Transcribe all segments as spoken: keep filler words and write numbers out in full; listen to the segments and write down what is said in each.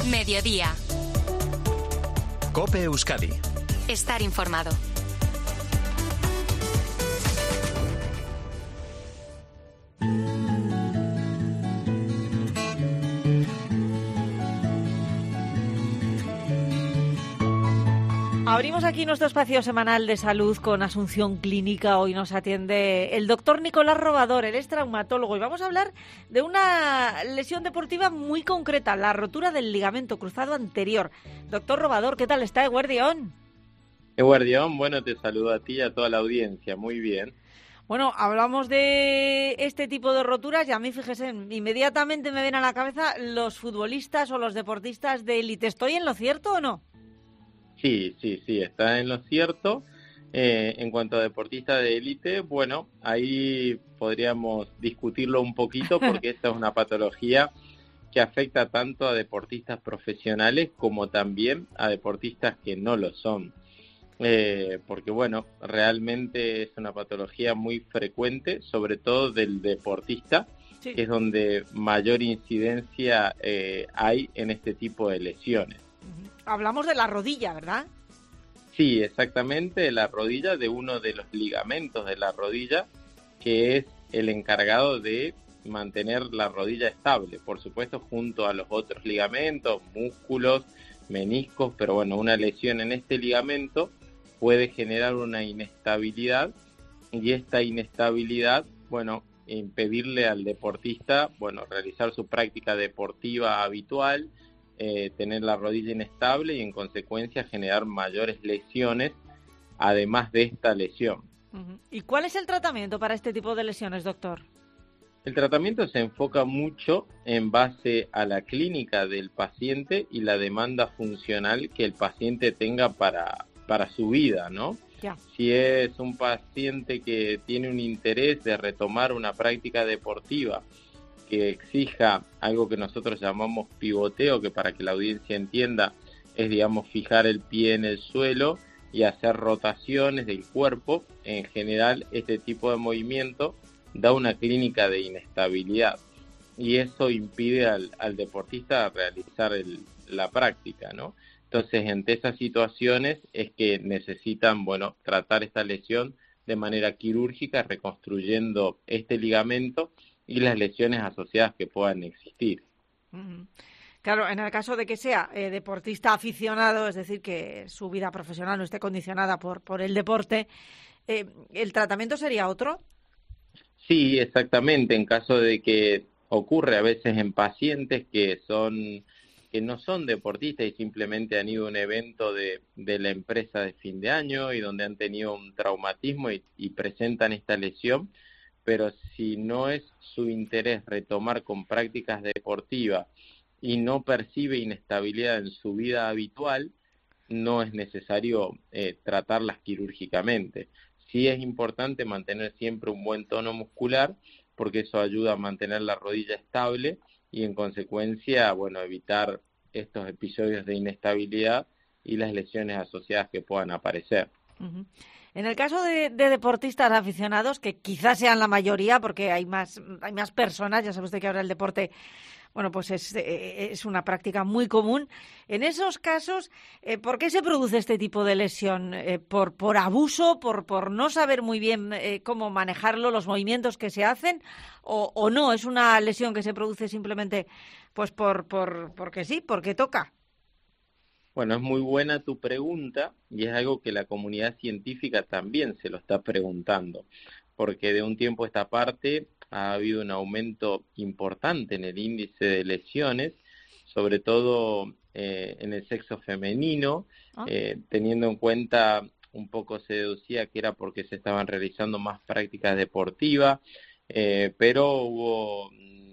Mediodía. COPE Euskadi. Estar informado. Abrimos aquí nuestro espacio semanal de salud con Asunción Clínica. Hoy nos atiende el doctor Nicolás Robador, él es traumatólogo, y vamos a hablar de una lesión deportiva muy concreta, la rotura del ligamento cruzado anterior. Doctor Robador, ¿qué tal está, Eguardión? Eguardión, bueno, te saludo a ti y a toda la audiencia, muy bien. Bueno, hablamos de este tipo de roturas y a mí, fíjese, inmediatamente me vienen a la cabeza los futbolistas o los deportistas de élite. ¿Estoy en lo cierto o no? Sí, sí, sí, está en lo cierto. Eh, en cuanto a deportistas de élite, bueno, ahí podríamos discutirlo un poquito porque esta es una patología que afecta tanto a deportistas profesionales como también a deportistas que no lo son. Eh, porque, bueno, realmente es una patología muy frecuente, sobre todo del deportista, sí, que es donde mayor incidencia eh, hay en este tipo de lesiones. Hablamos de la rodilla, ¿verdad? Sí, exactamente, de la rodilla, de uno de los ligamentos de la rodilla, que es el encargado de mantener la rodilla estable, por supuesto, junto a los otros ligamentos, músculos, meniscos, pero bueno, una lesión en este ligamento puede generar una inestabilidad, y esta inestabilidad, bueno, impedirle al deportista, bueno, realizar su práctica deportiva habitual, Eh, tener la rodilla inestable y en consecuencia generar mayores lesiones además de esta lesión. Uh-huh. ¿Y cuál es el tratamiento para este tipo de lesiones, doctor? El tratamiento se enfoca mucho en base a la clínica del paciente y la demanda funcional que el paciente tenga para, para su vida, ¿no? Ya. Si es un paciente que tiene un interés de retomar una práctica deportiva que exija algo que nosotros llamamos pivoteo, que para que la audiencia entienda es, digamos, fijar el pie en el suelo y hacer rotaciones del cuerpo, en general este tipo de movimiento da una clínica de inestabilidad y eso impide al, al deportista realizar el, la práctica, ¿no? Entonces, ante esas situaciones es que necesitan, bueno, tratar esta lesión de manera quirúrgica, reconstruyendo este ligamento y las lesiones asociadas que puedan existir. Uh-huh. Claro, en el caso de que sea eh, deportista aficionado, es decir, que su vida profesional no esté condicionada por, por el deporte, eh, ¿el tratamiento sería otro? Sí, exactamente. En caso de que ocurre a veces en pacientes que son que no son deportistas y simplemente han ido a un evento de, de la empresa de fin de año y donde han tenido un traumatismo y, y presentan esta lesión, pero si no es su interés retomar con prácticas deportivas y no percibe inestabilidad en su vida habitual, no es necesario eh, tratarlas quirúrgicamente. Sí es importante mantener siempre un buen tono muscular, porque eso ayuda a mantener la rodilla estable y en consecuencia, bueno, evitar estos episodios de inestabilidad y las lesiones asociadas que puedan aparecer. Uh-huh. En el caso de, de deportistas aficionados, que quizás sean la mayoría, porque hay más, hay más personas, ya sabe usted que ahora el deporte, bueno, pues es, es una práctica muy común. En esos casos, eh, ¿por qué se produce este tipo de lesión? Eh, ¿por, por abuso, por, por no saber muy bien eh, cómo manejarlo, los movimientos que se hacen, o, o no? ¿Es una lesión que se produce simplemente pues por, por porque sí, porque toca? Bueno, es muy buena tu pregunta y es algo que la comunidad científica también se lo está preguntando, porque de un tiempo a esta parte ha habido un aumento importante en el índice de lesiones, sobre todo eh, en el sexo femenino, ¿Ah? eh, teniendo en cuenta, un poco se deducía que era porque se estaban realizando más prácticas deportivas, eh, pero hubo,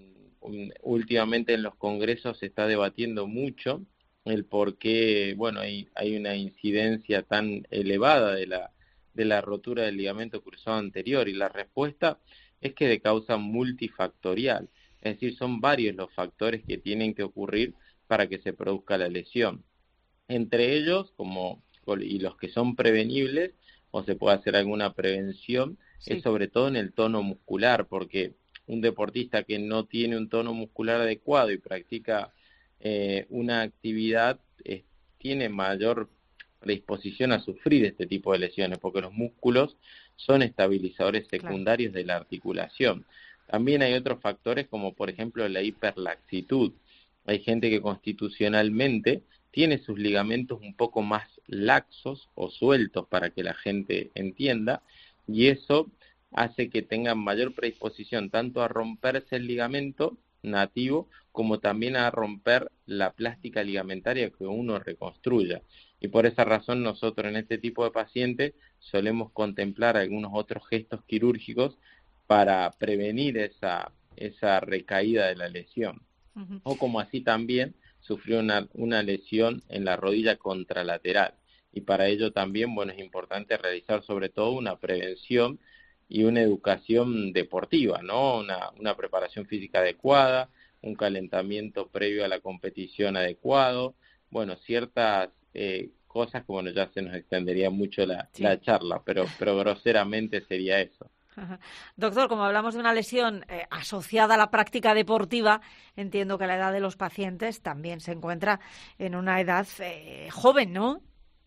um, últimamente en los congresos se está debatiendo mucho el por qué, bueno, hay, hay una incidencia tan elevada de la, de la rotura del ligamento cruzado anterior, y la respuesta es que de causa multifactorial, es decir, son varios los factores que tienen que ocurrir para que se produzca la lesión. Entre ellos, como y los que son prevenibles, o se puede hacer alguna prevención, sí, es sobre todo en el tono muscular, porque un deportista que no tiene un tono muscular adecuado y practica eh, una actividad eh, tiene mayor predisposición a sufrir este tipo de lesiones, porque los músculos son estabilizadores secundarios claro. de la articulación. También hay otros factores como por ejemplo la hiperlaxitud. Hay gente que constitucionalmente tiene sus ligamentos un poco más laxos o sueltos, para que la gente entienda, y eso hace que tengan mayor predisposición tanto a romperse el ligamento nativo como también a romper la plástica ligamentaria que uno reconstruya. Y por esa razón nosotros en este tipo de pacientes solemos contemplar algunos otros gestos quirúrgicos para prevenir esa, esa recaída de la lesión. Uh-huh. O como así también sufrió una, una lesión en la rodilla contralateral. Y para ello también, bueno, es importante realizar sobre todo una prevención y una educación deportiva, ¿no? Una, una preparación física adecuada, un calentamiento previo a la competición adecuado, bueno, ciertas eh, cosas que, bueno, ya se nos extendería mucho la, sí. la charla, pero, pero groseramente sería eso. Ajá. Doctor, como hablamos de una lesión eh, asociada a la práctica deportiva, entiendo que la edad de los pacientes también se encuentra en una edad eh, joven, ¿no?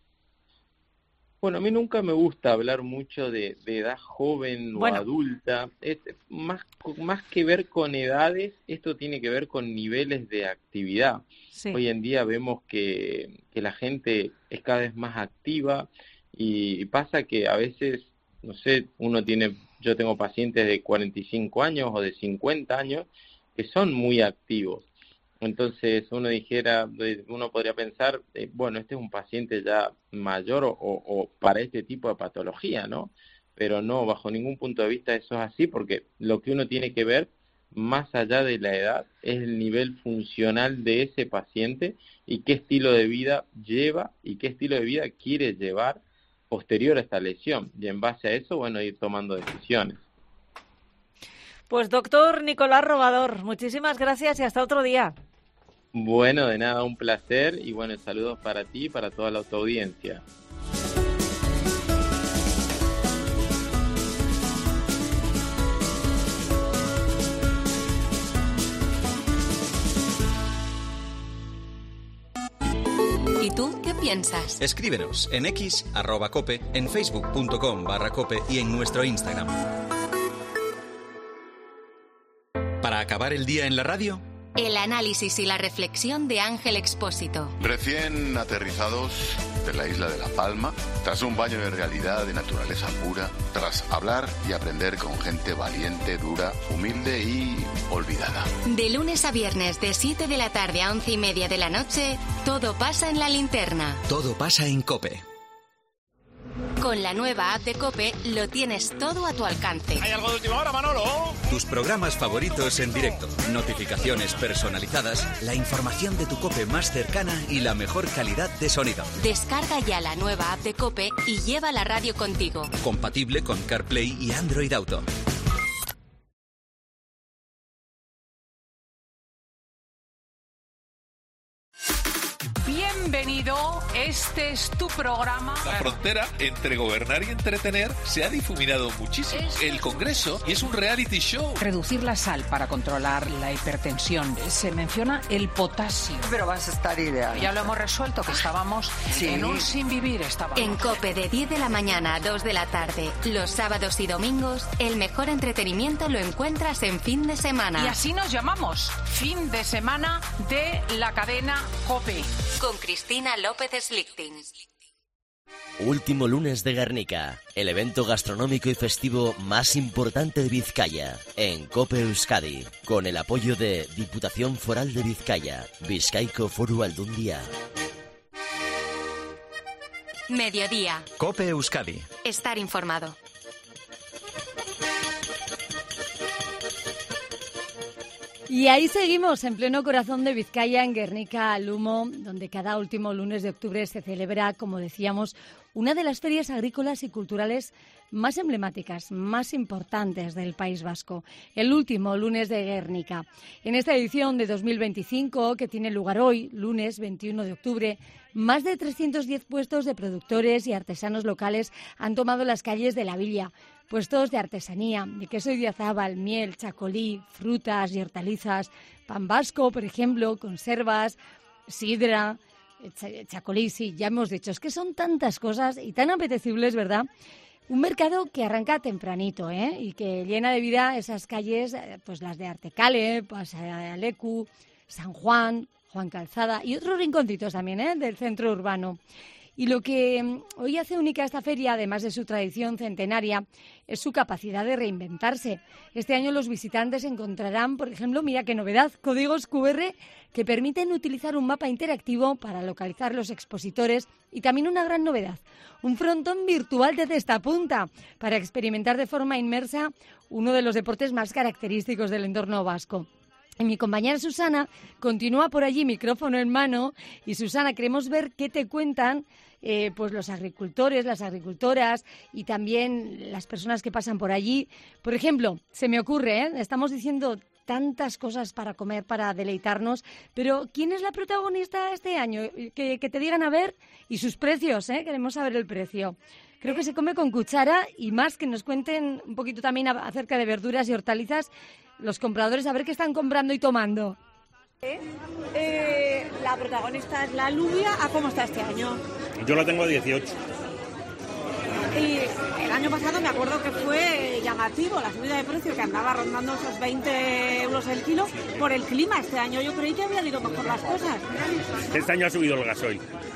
Bueno, a mí nunca me gusta hablar mucho de, de edad joven o bueno. adulta. Es, más, más que ver con edades, esto tiene que ver con niveles de actividad. Sí. Hoy en día vemos que, que la gente es cada vez más activa y pasa que a veces, no sé, uno tiene, yo tengo pacientes de cuarenta y cinco años o de cincuenta años que son muy activos. Entonces uno dijera, uno podría pensar, eh, bueno, este es un paciente ya mayor o, o para este tipo de patología, ¿no? Pero no, bajo ningún punto de vista eso es así, porque lo que uno tiene que ver, más allá de la edad, es el nivel funcional de ese paciente y qué estilo de vida lleva y qué estilo de vida quiere llevar posterior a esta lesión. Y en base a eso, bueno, ir tomando decisiones. Pues doctor Nicolás Robador, muchísimas gracias y hasta otro día. Bueno, de nada, un placer y bueno, saludos para ti y para toda la audiencia. ¿Y tú qué piensas? Escríbenos en X, arroba cope, en facebook punto com barra cope y en nuestro Instagram. Para acabar el día en la radio, el análisis y la reflexión de Ángel Expósito. Recién aterrizados de la isla de La Palma, tras un baño de realidad, de naturaleza pura, tras hablar y aprender con gente valiente, dura, humilde y olvidada. De lunes a viernes, de siete de la tarde a once y media de la noche, todo pasa en La Linterna. Todo pasa en COPE. Con la nueva app de COPE lo tienes todo a tu alcance. ¿Hay algo de última hora, Manolo? Tus programas favoritos en directo, notificaciones personalizadas, la información de tu COPE más cercana y la mejor calidad de sonido. Descarga ya la nueva app de COPE y lleva la radio contigo. Compatible con CarPlay y Android Auto. Bienvenido, este es tu programa. La frontera entre gobernar y entretener se ha difuminado muchísimo. Es... El Congreso es un reality show. Reducir la sal para controlar la hipertensión. Se menciona el potasio. Pero vas a estar ideal. Ya lo hemos resuelto, que estábamos sí. en un sin vivir. Estábamos. En COPE de diez de la mañana a dos de la tarde, los sábados y domingos, el mejor entretenimiento lo encuentras en Fin de Semana. Y así nos llamamos, Fin de Semana de la cadena COPE. Con Cristina López Slichting. Último lunes de Guernica, el evento gastronómico y festivo más importante de Vizcaya, en COPE Euskadi, con el apoyo de Diputación Foral de Vizcaya, Bizkaiko Foru Aldundia. Mediodía. COPE Euskadi. Estar informado. Y ahí seguimos, en pleno corazón de Vizcaya, en Guernica, Lumo, donde cada último lunes de octubre se celebra, como decíamos, una de las ferias agrícolas y culturales más emblemáticas, más importantes del País Vasco, el último lunes de Guernica. En esta edición de dos mil veinticinco, que tiene lugar hoy, lunes veintiuno de octubre, más de trescientos diez puestos de productores y artesanos locales han tomado las calles de la villa. Puestos de artesanía, de queso idiazábal, miel, chacolí, frutas y hortalizas, pan vasco, por ejemplo, conservas, sidra, chacolí, sí, ya hemos dicho. Es que son tantas cosas y tan apetecibles, ¿verdad? Un mercado que arranca tempranito, ¿eh? Y que llena de vida esas calles, pues las de Artecale, Pasalecu, San Juan, Juan Calzada y otros rinconcitos también, ¿eh? Del centro urbano. Y lo que hoy hace única esta feria, además de su tradición centenaria, es su capacidad de reinventarse. Este año los visitantes encontrarán, por ejemplo, mira qué novedad, códigos cu erre que permiten utilizar un mapa interactivo para localizar los expositores y también una gran novedad, un frontón virtual desde esta punta para experimentar de forma inmersa uno de los deportes más característicos del entorno vasco. Y mi compañera Susana continúa por allí, micrófono en mano. Y Susana, queremos ver qué te cuentan eh, pues los agricultores, las agricultoras y también las personas que pasan por allí. Por ejemplo, se me ocurre, ¿eh? Estamos diciendo tantas cosas para comer, para deleitarnos, pero ¿quién es la protagonista este año? Que, que te digan a ver, y sus precios, ¿eh? Queremos saber el precio. Creo que se come con cuchara y más que nos cuenten un poquito también acerca de verduras y hortalizas, los compradores, a ver qué están comprando y tomando. Eh, eh, la protagonista es la alubia. ¿A cómo está este año? Yo la tengo a dieciocho. Y el año pasado me acuerdo que fue llamativo la subida de precio, que andaba rondando esos veinte euros el kilo por el clima. Este año yo creí que habían ido mejor las cosas. Este año ha subido el gasoil.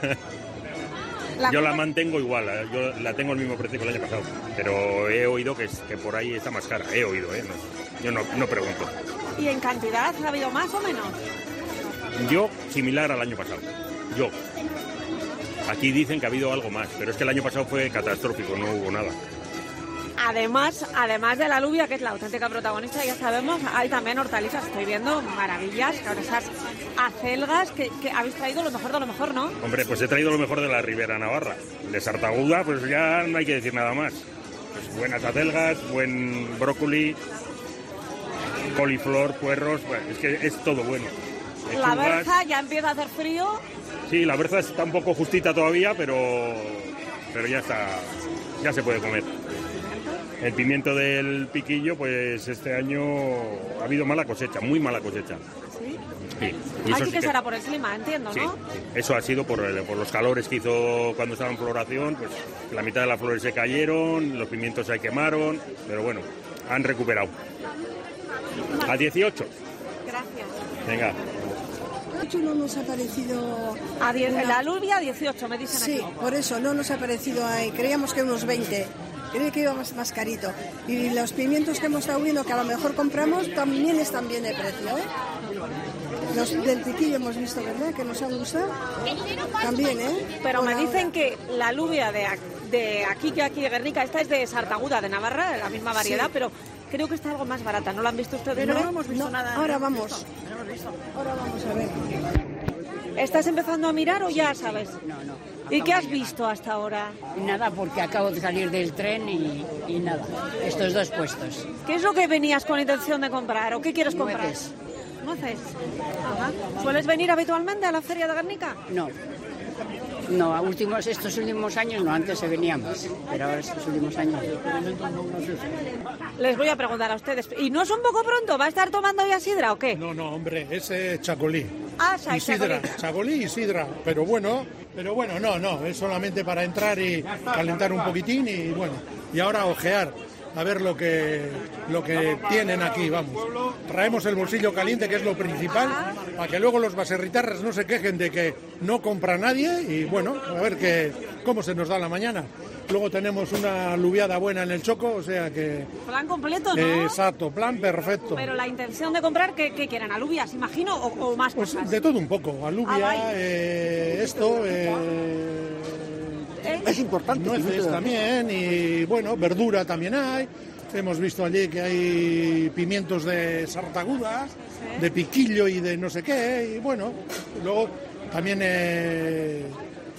La yo la mantengo igual, yo la tengo al mismo precio que el año pasado, pero he oído que, es, que por ahí está más cara, he oído, ¿eh? No, yo no, no pregunto. ¿Y en cantidad ha habido más o menos? Yo, similar al año pasado, yo. Aquí dicen que ha habido algo más, pero es que el año pasado fue catastrófico, no hubo nada. Además, además de la alubia, que es la auténtica protagonista, ya sabemos, hay también hortalizas. Estoy viendo maravillas, ahora esas acelgas que, que habéis traído lo mejor de lo mejor, ¿no? Hombre, pues he traído lo mejor de la Ribera Navarra. De Sartaguda, pues ya no hay que decir nada más. Pues buenas acelgas, buen brócoli, coliflor, puerros, bueno, es que es todo bueno. La berza ya empieza a hacer frío. Sí, la berza está un poco justita todavía, pero, pero ya está, ya se puede comer. El pimiento del piquillo, pues este año ha habido mala cosecha, muy mala cosecha. ¿Sí? Sí. Y Así eso sí que que será por el clima, entiendo, sí, ¿no? Sí. Eso ha sido por, por los calores que hizo cuando estaba en floración, pues la mitad de las flores se cayeron, los pimientos se quemaron, pero bueno, han recuperado. A dieciocho. Gracias. Venga. No nos ha parecido... A diez, una... La alubia a dieciocho, me dicen sí, aquí. Sí, por eso no nos ha parecido ahí. Creíamos que unos veinte. Creí que iba más, más carito. Y los pimientos que hemos estado viendo, que a lo mejor compramos, también están bien de precio, ¿eh? Los del piquillo hemos visto, ¿verdad? Que nos han gustado. También, ¿eh? Pero por me ahora. Dicen que la alubia de, de aquí, que aquí de Guernica, esta es de Sartaguda, de Navarra, de la misma variedad, sí. Pero creo que está algo más barata. ¿No la han visto ustedes? No, no hemos visto no, nada. Ahora vamos. No hemos visto. Ahora vamos a ver. ¿Estás empezando a mirar o ya sabes? No, no. ¿Y qué has visto hasta ahora? Nada, porque acabo de salir del tren y, y nada. Estos dos puestos. ¿Qué es lo que venías con intención de comprar o qué quieres comprar? Nueces. ¿Nueces? Ajá. ¿Sueles venir habitualmente a la feria de Guernica? No. No, a últimos, estos últimos años no, antes se veníamos, pero ahora estos últimos años. Les voy a preguntar a ustedes, ¿y no es un poco pronto? ¿Va a estar tomando ya sidra o qué? No, no, hombre, ese es chacolí. Ah, y sidra, chacolí y sidra, pero bueno, pero bueno, no, no, es solamente para entrar y calentar un poquitín y bueno, y ahora ojear. A ver lo que lo que tienen aquí, vamos. Traemos el bolsillo caliente, que es lo principal, para que luego los baserritarras no se quejen de que no compra nadie y bueno, a ver que, cómo se nos da la mañana. Luego tenemos una alubiada buena en el Choco, o sea que... Plan completo, ¿no? Eh, exacto, plan perfecto. Pero la intención de comprar, ¿qué, qué quieren? ¿Alubias, imagino, o, o más pues cosas? De todo un poco, alubia, ah, eh, esto... Eh, ¿Eh? Es importante. Nueces también y, bueno, verdura también hay. Hemos visto allí que hay pimientos de Sartaguda, ¿sí? De piquillo y de no sé qué. Y, bueno, luego también eh,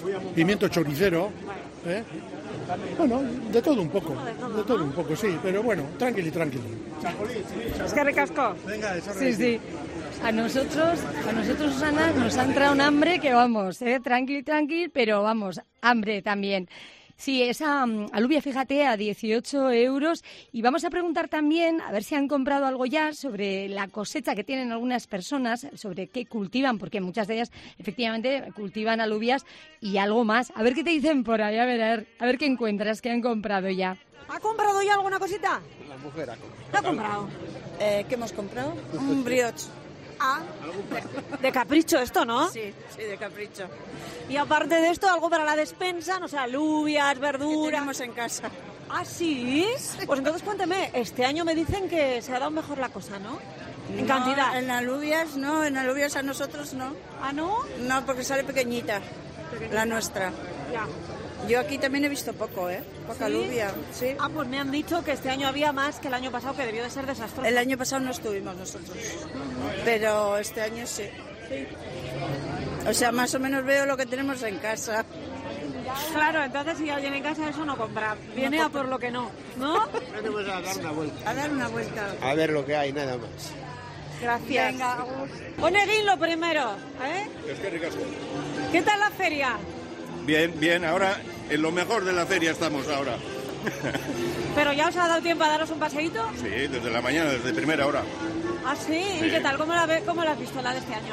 pimiento choricero, ¿eh? Bueno, de todo un poco, de todo un poco, sí, pero bueno, tranquilo, tranquilo. Es que recasco. Venga, eso Sí, sí. A nosotros, a nosotros, Susana, nos ha entrado un hambre que vamos, ¿eh? Tranquil, tranquil, pero vamos, hambre también. Sí, esa um, alubia, fíjate, a dieciocho euros. Y vamos a preguntar también, a ver si han comprado algo ya sobre la cosecha que tienen algunas personas, sobre qué cultivan, porque muchas de ellas efectivamente cultivan alubias y algo más. A ver qué te dicen por ahí, a ver, a ver, a ver qué encuentras, qué han comprado ya. ¿Ha comprado ya alguna cosita? La mujer ha comprado. ¿Qué ha comprado? Eh, ¿Qué hemos comprado? Un brioche. Ah, de capricho esto, ¿no? Sí, sí, de capricho. Y aparte de esto, algo para la despensa, no sé, alubias, verduras. Que tenemos en casa. ¿Ah, sí? Pues entonces cuénteme, este año me dicen que se ha dado mejor la cosa, ¿no? En No, cantidad. En alubias no, en alubias a nosotros no. ¿Ah, no? No, porque sale pequeñita, Pequeñita. la nuestra. Ya. Yo aquí también he visto poco, ¿eh? Poca ¿Sí? alubia, sí. Ah, pues me han dicho que este año había más que el año pasado, que debió de ser desastroso. El año pasado no estuvimos nosotros, pero este año sí. Sí. O sea, más o menos veo lo que tenemos en casa. Claro, entonces si alguien en casa eso no compra. Viene a por lo que no, ¿no? Venimos a dar una vuelta. A dar una vuelta. A ver lo que hay, nada más. Gracias. Venga, Oneguín lo primero, ¿eh? Es que ricasco. ¿Qué tal la feria? Bien, bien, ahora en lo mejor de la feria estamos ahora. ¿Pero ya os ha dado tiempo a daros un paseíto? Sí, desde la mañana, desde primera hora. ¿Ah, sí? Sí. ¿Y qué tal? ¿Cómo la, ve, ¿Cómo la has visto la de este año?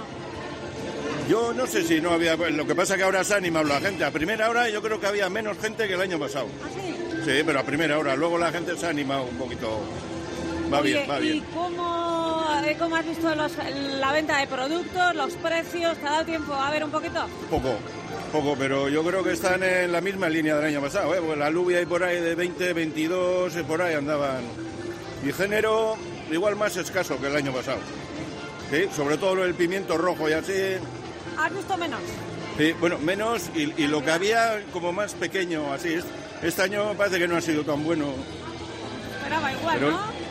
Yo no sé si no había... Lo que pasa es que ahora se ha animado la gente. A primera hora yo creo que había menos gente que el año pasado. ¿Ah, sí? Sí, pero a primera hora. Luego la gente se ha animado un poquito. Va Oye, bien, va bien. ¿y cómo, eh, cómo has visto los, la venta de productos, los precios? ¿Te ha dado tiempo a ver un poquito? Poco, poco, pero yo creo que están en la misma línea del año pasado, ¿eh? Pues la alubia y por ahí de veinte, veintidós, por ahí andaban. Y género igual más escaso que el año pasado. Sí, sobre todo el pimiento rojo y así. ¿Has visto menos? Sí, bueno, menos y, y lo que había como más pequeño, así. Este año parece que no ha sido tan bueno. Esperaba igual, Pero- ¿no?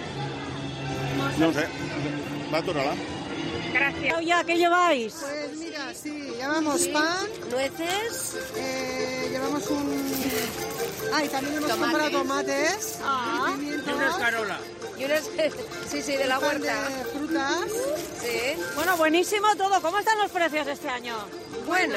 No sé, va a Toralá. Gracias. Oye, ¿qué lleváis? Pues mira, sí, llevamos pan, nueces, eh, llevamos un... Ah, y también hemos Tomates. comprado tomates, Ah. pimientos, Y una escarola. Y unas, sí, sí, de la un pan huerta. de frutas. Sí. Bueno, buenísimo todo. ¿Cómo están los precios este año? Bueno.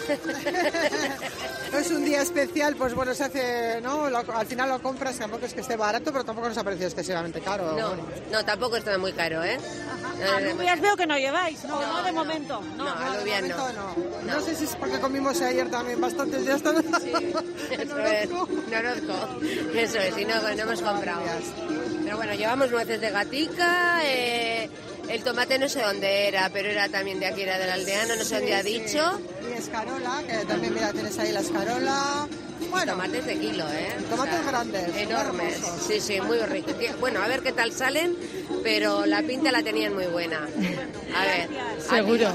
Es un día especial, pues bueno, se hace, ¿no? Lo- al final lo compras, tampoco es que esté barato, pero tampoco nos ha parecido excesivamente caro. No, bueno. no, tampoco está muy caro, ¿eh? Alubias veo que no lleváis. No, no, No, de no. momento. No, No, no, De alubias momento no. no. No sé si es porque comimos ayer también bastantes días. Eso es, Norozco. Eso es, y no, no hemos comprado. Pero bueno, llevamos nueces de gatica, eh, el tomate no sé dónde era, pero era también de aquí, era del aldeano, no sé dónde ha dicho. Y escarola, que también, mira, tienes ahí la escarola. Bueno, Tomates de kilo, ¿eh? Tomates grandes, Enormes, hermosos. sí, sí, muy ricos. Que- Bueno, a ver qué tal salen, pero la pinta la tenían muy buena. A ver. Seguro.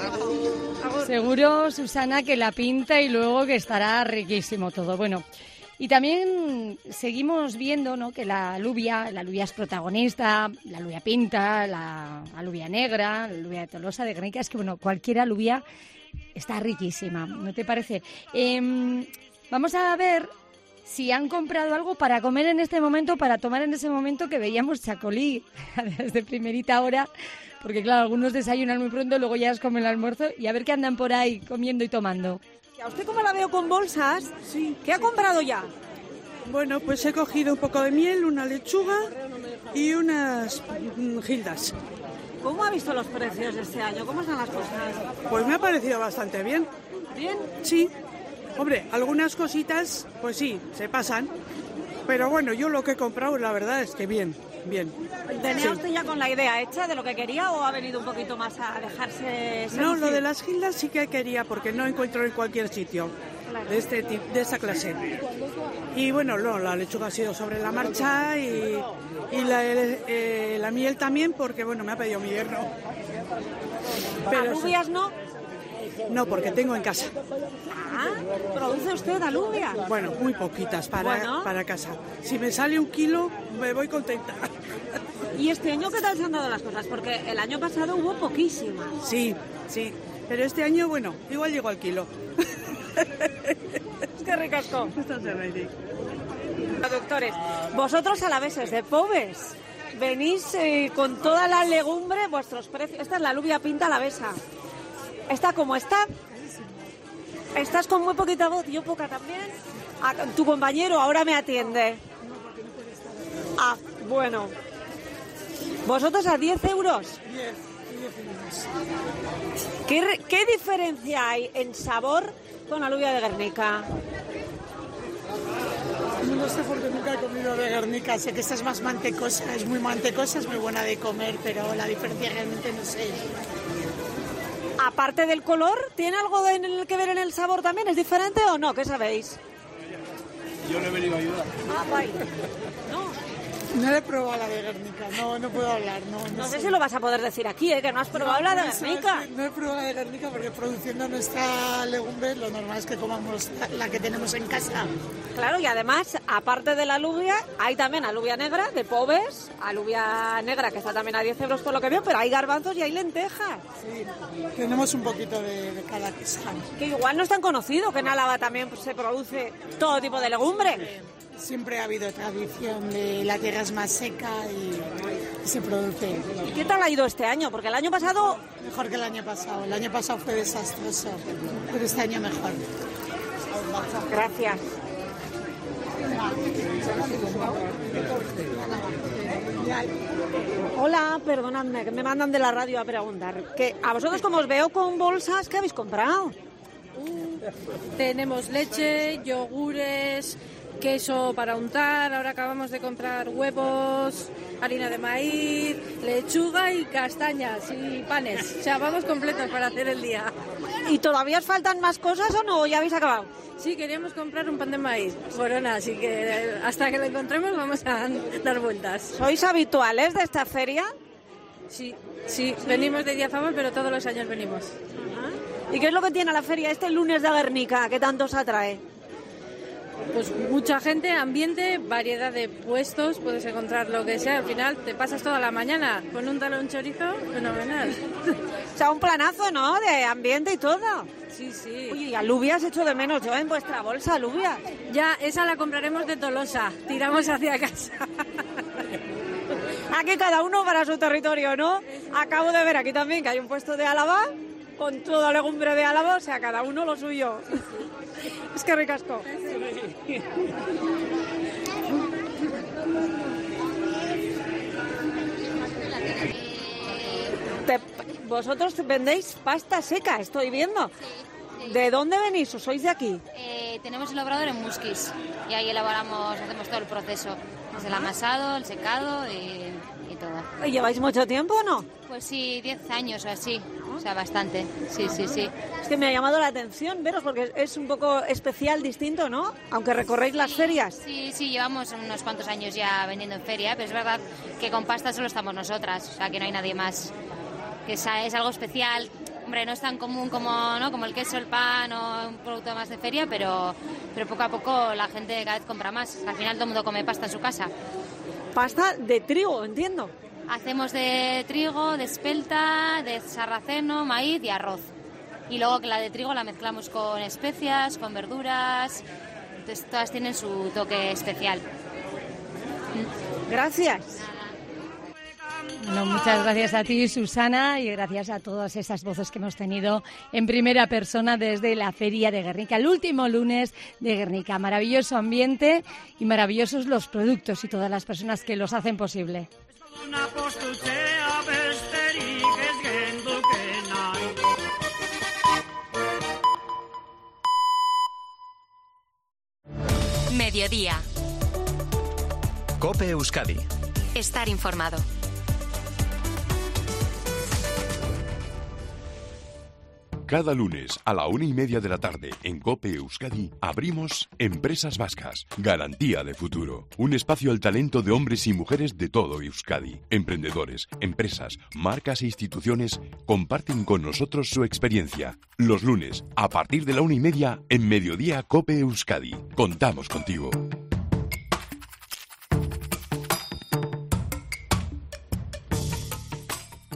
Seguro, Susana, que la pinta y luego que estará riquísimo todo. Bueno, y también seguimos viendo, ¿no?, que la alubia, la alubia es protagonista, la alubia pinta, la alubia negra, la alubia de Tolosa, de Guernica, es que, bueno, cualquier alubia está riquísima, ¿no te parece? Em, vamos a ver si han comprado algo para comer en este momento, para tomar en ese momento que veíamos chacolí desde primerita hora, porque claro, algunos desayunan muy pronto, luego ya es comen el almuerzo y a ver qué andan por ahí comiendo y tomando. ¿A usted cómo la veo con bolsas? Sí. ¿Qué ha comprado ya? Bueno, pues he cogido un poco de miel, una lechuga y unas mm, gildas. ¿Cómo ha visto los precios de este año? ¿Cómo están las cosas? Pues me ha parecido bastante bien. ¿Bien? Sí. Hombre, algunas cositas, pues sí, se pasan. Pero bueno, yo lo que he comprado, la verdad es que bien, bien. ¿Tenía Sí. usted ya con la idea hecha de lo que quería o ha venido un poquito más a dejarse seducir? No, lo de las gildas sí que quería porque no encuentro en cualquier sitio de este tipo, de esta clase. Y bueno, no, la lechuga ha sido sobre la marcha y, y la, eh, la miel también porque bueno, me ha pedido mi yerno. ¿Alubias no? No, porque tengo en casa. Ah, ¿produce usted alubias? Bueno, muy poquitas para, Bueno. para casa. Si me sale un kilo, me voy contenta. ¿Y este año qué tal se han dado las cosas? Porque el año pasado hubo poquísimas. Sí, sí. Pero este año, bueno, igual llego al kilo. Es que ricasco. Doctores, vosotros alaveses de Pobes, venís eh, con toda la legumbre, vuestros precios. Esta es la alubia pinta alavesa. ¿Esta cómo está? Estás con muy poquita voz, yo poca también. Ah, tu compañero ahora me atiende. Ah, bueno. ¿Vosotros a diez euros? diez, diez euros. ¿Qué, ¿Qué diferencia hay en sabor con alubia de Guernica? No sé porque nunca he comido de Guernica, sé que esta es más mantecosa, es muy mantecosa, es muy buena de comer, pero la diferencia realmente no sé. Aparte del color, ¿tiene algo de, en el que ver en el sabor también? ¿Es diferente o no? ¿Qué sabéis? Yo le he venido a ayudar. Ah, guay. No. No le he probado la de Guernica, no, no puedo hablar. No, no, no sé, sé si lo vas a poder decir aquí, ¿eh? Que no has probado no, la de Guernica. No he probado la de Guernica porque produciendo nuestra legumbre lo normal es que comamos la que tenemos en casa. Claro, y además, aparte de la alubia, hay también alubia negra de Pobes, alubia negra que está también a diez euros por lo que veo, pero hay garbanzos y hay lentejas. Sí, tenemos un poquito de, de cada cosa. Que igual no es tan conocido, que en Álava también pues, se produce todo tipo de legumbre. Siempre ha habido tradición de la tierra es más seca y, y se produce. ¿Y qué tal ha ido este año? Porque el año pasado... Mejor que el año pasado. El año pasado fue desastroso, pero este año mejor. Gracias. Hola, perdonadme, que me mandan de la radio a preguntar. Que a vosotros, como os veo con bolsas, ¿qué habéis comprado? Uh, tenemos leche, yogures, queso para untar, ahora acabamos de comprar huevos, harina de maíz, lechuga y castañas y panes. O sea, vamos completos para hacer el día. ¿Y todavía os faltan más cosas o no? ¿Ya habéis acabado? Sí, queríamos comprar un pan de maíz, Corona, así que hasta que lo encontremos vamos a dar vueltas. ¿Sois habituales de esta feria? Sí, sí, ¿Sí? Venimos de Diazabal, pero todos los años venimos. ¿Y qué es lo que tiene la feria este lunes de Guernica que tanto os atrae? Pues mucha gente, ambiente, variedad de puestos, puedes encontrar lo que sea. Al final te pasas toda la mañana con un talón chorizo, fenomenal. O sea, un planazo, ¿no? De ambiente y todo. Sí, sí. Oye, ¿y alubias hecho de menos yo en vuestra bolsa, alubias? Ya, esa la compraremos de Tolosa, tiramos hacia casa. Aquí cada uno para su territorio, ¿no? Acabo de ver aquí también que hay un puesto de Álava con toda legumbre de Álava, o sea, cada uno lo suyo. Es que ricasco. Te, vosotros vendéis pasta seca, estoy viendo. Sí, sí. ¿De dónde venís o sois de aquí? Eh, tenemos el obrador en Musquis y ahí elaboramos, hacemos todo el proceso. Desde el amasado, el secado y, y todo. ¿Y lleváis mucho tiempo o no? Pues sí, diez años o así. O sea, bastante. Sí, sí, sí. Es que me ha llamado la atención veros porque es un poco especial, distinto, ¿no? Aunque recorréis sí, las ferias. Sí, sí, llevamos unos cuantos años ya vendiendo en feria, pero es verdad que con pasta solo estamos nosotras, o sea, que no hay nadie más. Que es, es algo especial. Hombre, no es tan común como, ¿no? como el queso, el pan o un producto más de feria, pero, pero poco a poco la gente cada vez compra más. Al final todo el mundo come pasta en su casa. Pasta de trigo, entiendo. Hacemos de trigo, de espelta, de sarraceno, maíz y arroz. Y luego que la de trigo la mezclamos con especias, con verduras. Entonces todas tienen su toque especial. Gracias. Bueno, muchas gracias a ti, Susana, y gracias a todas esas voces que hemos tenido en primera persona desde la Feria de Guernica, el último lunes de Guernica. Maravilloso ambiente y maravillosos los productos y todas las personas que los hacen posible. Mediodía. COPE Euskadi. Estar informado. Cada lunes a la una y media de la tarde en COPE Euskadi abrimos Empresas Vascas, Garantía de Futuro. Un espacio al talento de hombres y mujeres de todo Euskadi. Emprendedores, empresas, marcas e instituciones comparten con nosotros su experiencia. Los lunes, a partir de la una y media, en Mediodía COPE Euskadi. Contamos contigo.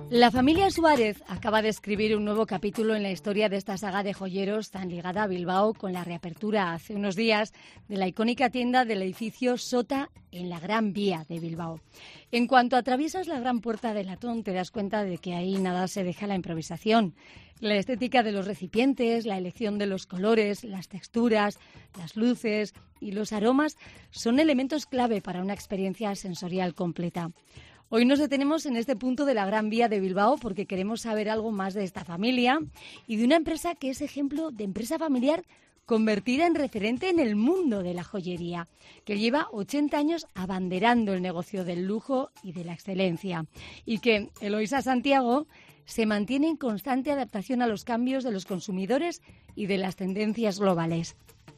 La familia Suárez acaba de escribir un nuevo capítulo en la historia de esta saga de joyeros tan ligada a Bilbao, con la reapertura hace unos días de la icónica tienda del edificio Sota en la Gran Vía de Bilbao. En cuanto atraviesas la gran puerta de latón, te das cuenta de que ahí nada se deja a la improvisación. La estética de los recipientes, la elección de los colores, las texturas, las luces y los aromas son elementos clave para una experiencia sensorial completa. Hoy nos detenemos en este punto de la Gran Vía de Bilbao porque queremos saber algo más de esta familia y de una empresa que es ejemplo de empresa familiar convertida en referente en el mundo de la joyería, que lleva ochenta años abanderando el negocio del lujo y de la excelencia, y que, Eloisa Santiago, se mantiene en constante adaptación a los cambios de los consumidores y de las tendencias globales.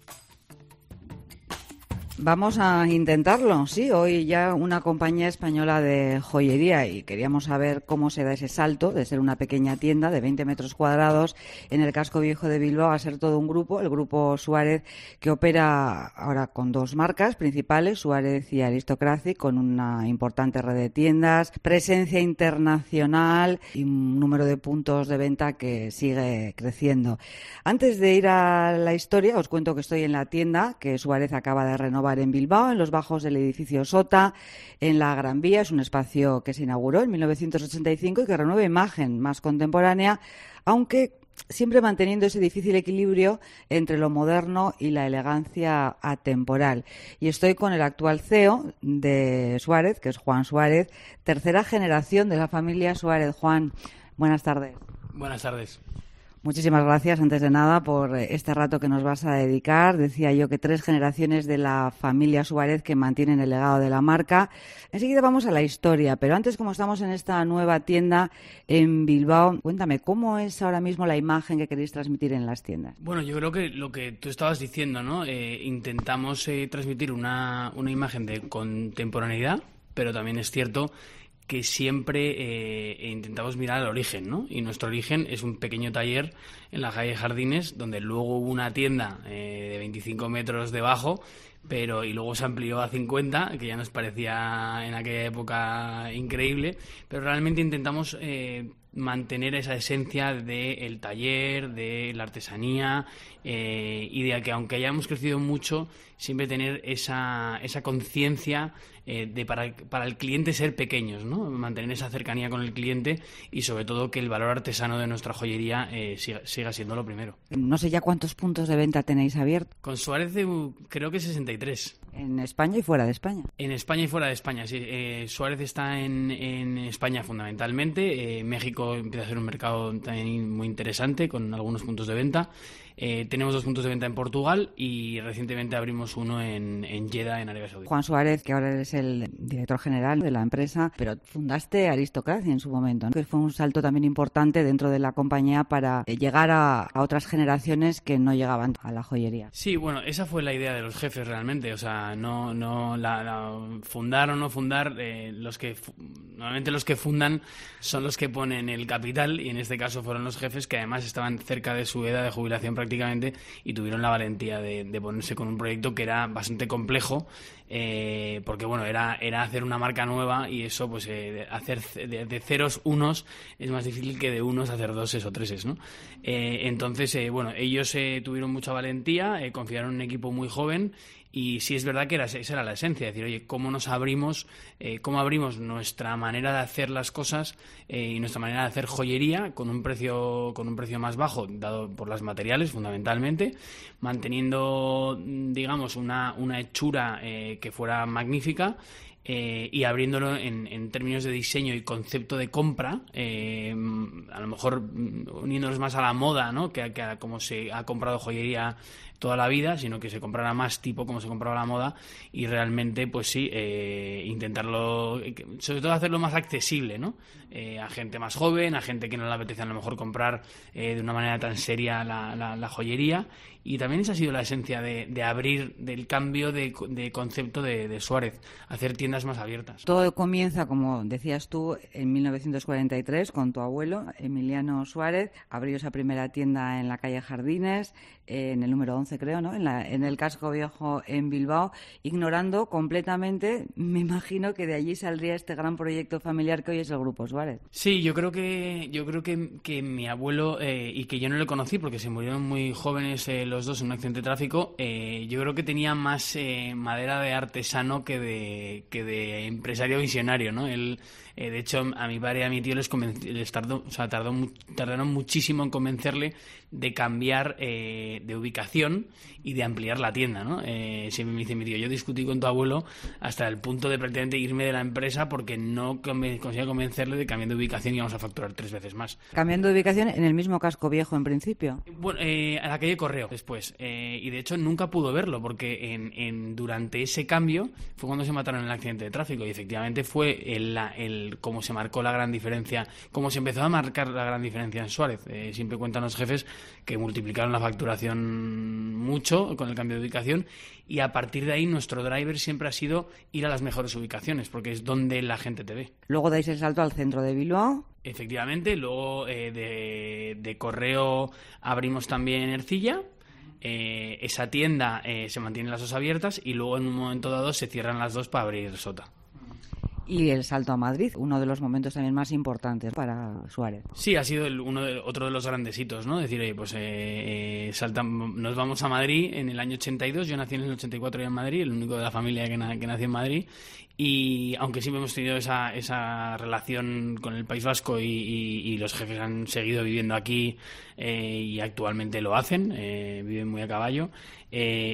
Vamos a intentarlo, sí, hoy ya una compañía española de joyería, y queríamos saber cómo se da ese salto de ser una pequeña tienda de veinte metros cuadrados en el casco viejo de Bilbao a ser todo un grupo, el grupo Suárez, que opera ahora con dos marcas principales, Suárez y Aristocracy, con una importante red de tiendas, presencia internacional y un número de puntos de venta que sigue creciendo. Antes de ir a la historia, os cuento que estoy en la tienda que Suárez acaba de renovar en Bilbao, en los bajos del edificio Sota, en la Gran Vía. Es un espacio que se inauguró en mil novecientos ochenta y cinco y que renueva imagen más contemporánea, aunque siempre manteniendo ese difícil equilibrio entre lo moderno y la elegancia atemporal. Y estoy con el actual C E O de Suárez, que es Juan Suárez, tercera generación de la familia Suárez. Juan, buenas tardes. Buenas tardes. Muchísimas gracias, antes de nada, por este rato que nos vas a dedicar. Decía yo que tres generaciones de la familia Suárez que mantienen el legado de la marca. Enseguida vamos a la historia, pero antes, como estamos en esta nueva tienda en Bilbao, cuéntame, ¿cómo es ahora mismo la imagen que queréis transmitir en las tiendas? Bueno, yo creo que lo que tú estabas diciendo, ¿no? Eh, intentamos eh, transmitir una, una imagen de contemporaneidad, pero también es cierto que siempre eh, intentamos mirar al origen, ¿no? Y nuestro origen es un pequeño taller en la calle Jardines, donde luego hubo una tienda eh, de veinticinco metros debajo, pero y luego se amplió a cincuenta, que ya nos parecía en aquella época increíble, pero realmente intentamos eh, mantener esa esencia del taller, de la artesanía eh, y de que, aunque hayamos crecido mucho, siempre tener esa, esa conciencia eh, de para, para el cliente ser pequeños, ¿no? Mantener esa cercanía con el cliente y sobre todo que el valor artesano de nuestra joyería eh, siga, siga siendo lo primero. No sé ya cuántos puntos de venta tenéis abiertos. Con Suárez uh, creo que sesenta y tres. ¿En España y fuera de España? En España y fuera de España, sí. Eh, Suárez está en, en España fundamentalmente. Eh, México empieza a ser un mercado también muy interesante con algunos puntos de venta. Eh, tenemos dos puntos de venta en Portugal y recientemente abrimos uno en, en Jeddah, en Arabia Saudí. Juan Suárez, que ahora eres el director general de la empresa, pero fundaste Aristocracy en su momento, ¿no? Que fue un salto también importante dentro de la compañía para llegar a, a otras generaciones que no llegaban a la joyería. Sí, bueno, esa fue la idea de los jefes realmente, o sea, no, no la, la fundar o no fundar, eh, los que normalmente los que fundan son los que ponen el capital, y en este caso fueron los jefes, que además estaban cerca de su edad de jubilación prácticamente prácticamente y tuvieron la valentía de, de ponerse con un proyecto que era bastante complejo, eh, porque bueno, era, era hacer una marca nueva y eso, pues eh, hacer de, de ceros unos es más difícil que de unos hacer doses o treses, ¿no? Eh, entonces, eh, bueno, ellos eh, tuvieron mucha valentía, eh, confiaron en un equipo muy joven. Y sí es verdad que era, esa era la esencia, decir, oye, cómo nos abrimos, eh, cómo abrimos nuestra manera de hacer las cosas eh, y nuestra manera de hacer joyería con un precio con un precio más bajo, dado por los materiales fundamentalmente, manteniendo, digamos, una, una hechura eh, que fuera magnífica. Eh, y abriéndolo en, en términos de diseño y concepto de compra, eh, a lo mejor uniéndonos más a la moda, ¿no? que, que a como se ha comprado joyería toda la vida, sino que se comprara más tipo como se compraba la moda, y realmente, pues sí, eh, intentarlo, sobre todo hacerlo más accesible, ¿no? Eh, a gente más joven, a gente que no le apetece a lo mejor comprar eh, de una manera tan seria la, la, la joyería. Y también esa ha sido la esencia de, de abrir, del cambio de, de concepto de, de Suárez, hacer tiendas tiendas más abiertas. Todo comienza, como decías tú, en mil novecientos cuarenta y tres con tu abuelo, Emiliano Suárez. Abrió esa primera tienda en la calle Jardines, eh, en el número once creo, ¿no? En, la, en el Casco Viejo en Bilbao, ignorando completamente, me imagino que de allí saldría este gran proyecto familiar que hoy es el Grupo Suárez. Sí, yo creo que yo creo que, que mi abuelo, eh, y que yo no le conocí porque se murieron muy jóvenes eh, los dos en un accidente de tráfico, eh, yo creo que tenía más eh, madera de artesano que de, que de empresario visionario, ¿no? Él, eh, de hecho, a mi padre y a mi tío les, convenci- les tardó, o sea, tardó, tardaron muchísimo en convencerle de cambiar eh, de ubicación y de ampliar la tienda, ¿no? Eh, siempre me dice mi tío, yo discutí con tu abuelo hasta el punto de prácticamente irme de la empresa porque no conven- conseguía convencerle de cambiar de ubicación y íbamos a facturar tres veces más. Cambiando de ubicación en el mismo Casco Viejo en principio. Bueno, eh, a la calle Correo después, eh, y de hecho nunca pudo verlo porque en, en durante ese cambio fue cuando se mataron en el accidente de tráfico y efectivamente fue el, la, el cómo se marcó la gran diferencia, cómo se empezó a marcar la gran diferencia en Suárez. Eh, siempre cuentan los jefes que multiplicaron la facturación mucho con el cambio de ubicación y a partir de ahí nuestro driver siempre ha sido ir a las mejores ubicaciones porque es donde la gente te ve. Luego dais el salto al centro de Bilbao. Efectivamente, luego eh, de, de Correo abrimos también en Ercilla. Eh, esa tienda eh, se mantiene las dos abiertas y luego en un momento dado se cierran las dos para abrir Sota. Y el salto a Madrid, uno de los momentos también más importantes para Suárez. Sí, ha sido el, uno de, otro de los grandes hitos, ¿no? Decir, oye, pues eh, eh, saltan, nos vamos a Madrid en el año ochenta y dos, yo nací en el ochenta y cuatro ya en Madrid, el único de la familia que, na, que nació en Madrid, y aunque siempre hemos tenido esa, esa relación con el País Vasco y, y, y los jefes han seguido viviendo aquí eh, y actualmente lo hacen, eh, viven muy a caballo, eh,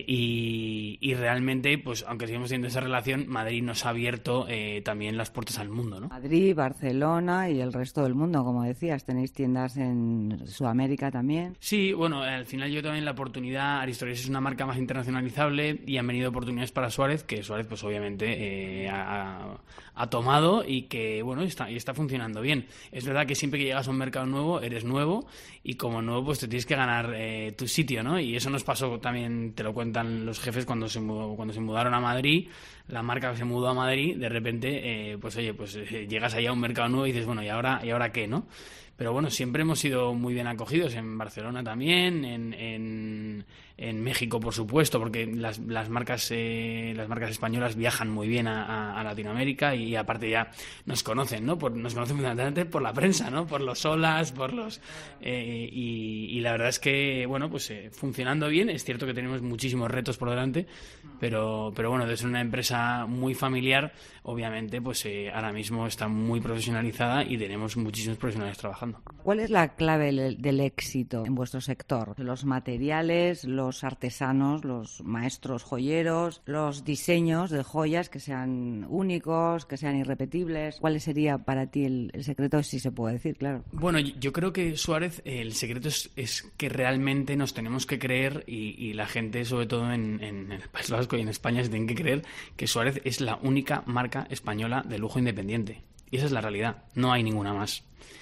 y, y realmente, pues aunque sigamos teniendo esa relación, Madrid nos ha abierto eh, también las puertas al mundo, ¿no? Madrid, Barcelona y el resto del mundo, como decías, tenéis tiendas en Sudamérica también. Sí, bueno, al final yo también la oportunidad, Aristorias es una marca más internacionalizable y han venido oportunidades para Suárez, que Suárez pues obviamente eh, ha, ha tomado y que bueno, está, y está funcionando bien. Es verdad que siempre que llegas a un mercado nuevo, eres nuevo y como nuevo pues te tienes que ganar eh, tu sitio, ¿no? Y eso nos pasó también, te lo cuentan los jefes cuando se, cuando se mudaron a Madrid, la marca que se mudó a Madrid, de repente, eh, pues oye, pues eh, llegas allá a un mercado nuevo y dices, bueno, ¿y ahora, ¿y ahora qué, no? Pero bueno, siempre hemos sido muy bien acogidos en Barcelona también, en, en, en México, por supuesto, porque las, las marcas eh, las marcas españolas viajan muy bien a, a, a Latinoamérica y aparte ya nos conocen, ¿no? Por, nos conocen fundamentalmente por la prensa, ¿no? Por los Olas, por los... Eh, y, y la verdad es que, bueno, pues eh, funcionando bien. Es cierto que tenemos muchísimos retos por delante, pero, pero bueno, de ser una empresa muy familiar, obviamente, pues eh, ahora mismo está muy profesionalizada y tenemos muchísimos profesionales trabajando. ¿Cuál es la clave del éxito en vuestro sector? Los materiales, los artesanos, los maestros joyeros, los diseños de joyas que sean únicos, que sean irrepetibles. ¿Cuál sería para ti el, el secreto, si se puede decir, claro? Bueno, yo creo que, Suárez, el secreto es, es que realmente nos tenemos que creer y, y la gente, sobre todo en, en el País Vasco y en España, se tienen que creer que Suárez es la única marca española de lujo independiente. Y esa es la realidad. No hay ninguna más.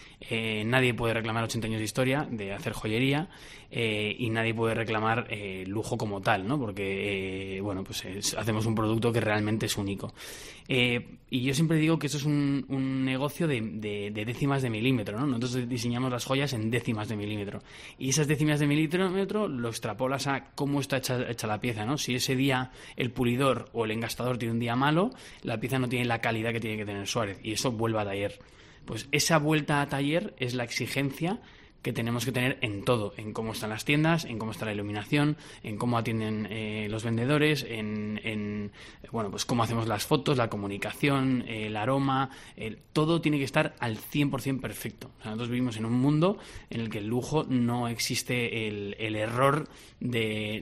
Eh, nadie puede reclamar ochenta años de historia de hacer joyería eh, y nadie puede reclamar eh, lujo como tal, ¿no? Porque eh, bueno, pues es, hacemos un producto que realmente es único. Eh, y yo siempre digo que esto es un, un negocio de, de, de décimas de milímetro, ¿no? Nosotros diseñamos las joyas en décimas de milímetro y esas décimas de milímetro lo extrapolas a cómo está hecha, hecha la pieza, ¿no? Si ese día el pulidor o el engastador tiene un día malo, la pieza no tiene la calidad que tiene que tener Suárez y eso vuelve a taller. Pues esa vuelta a taller es la exigencia que tenemos que tener en todo, en cómo están las tiendas, en cómo está la iluminación, en cómo atienden eh, los vendedores, en, en bueno, pues cómo hacemos las fotos, la comunicación, eh, el aroma, el, todo tiene que estar al cien por ciento perfecto. O sea, nosotros vivimos en un mundo en el que el lujo no existe el, el error de,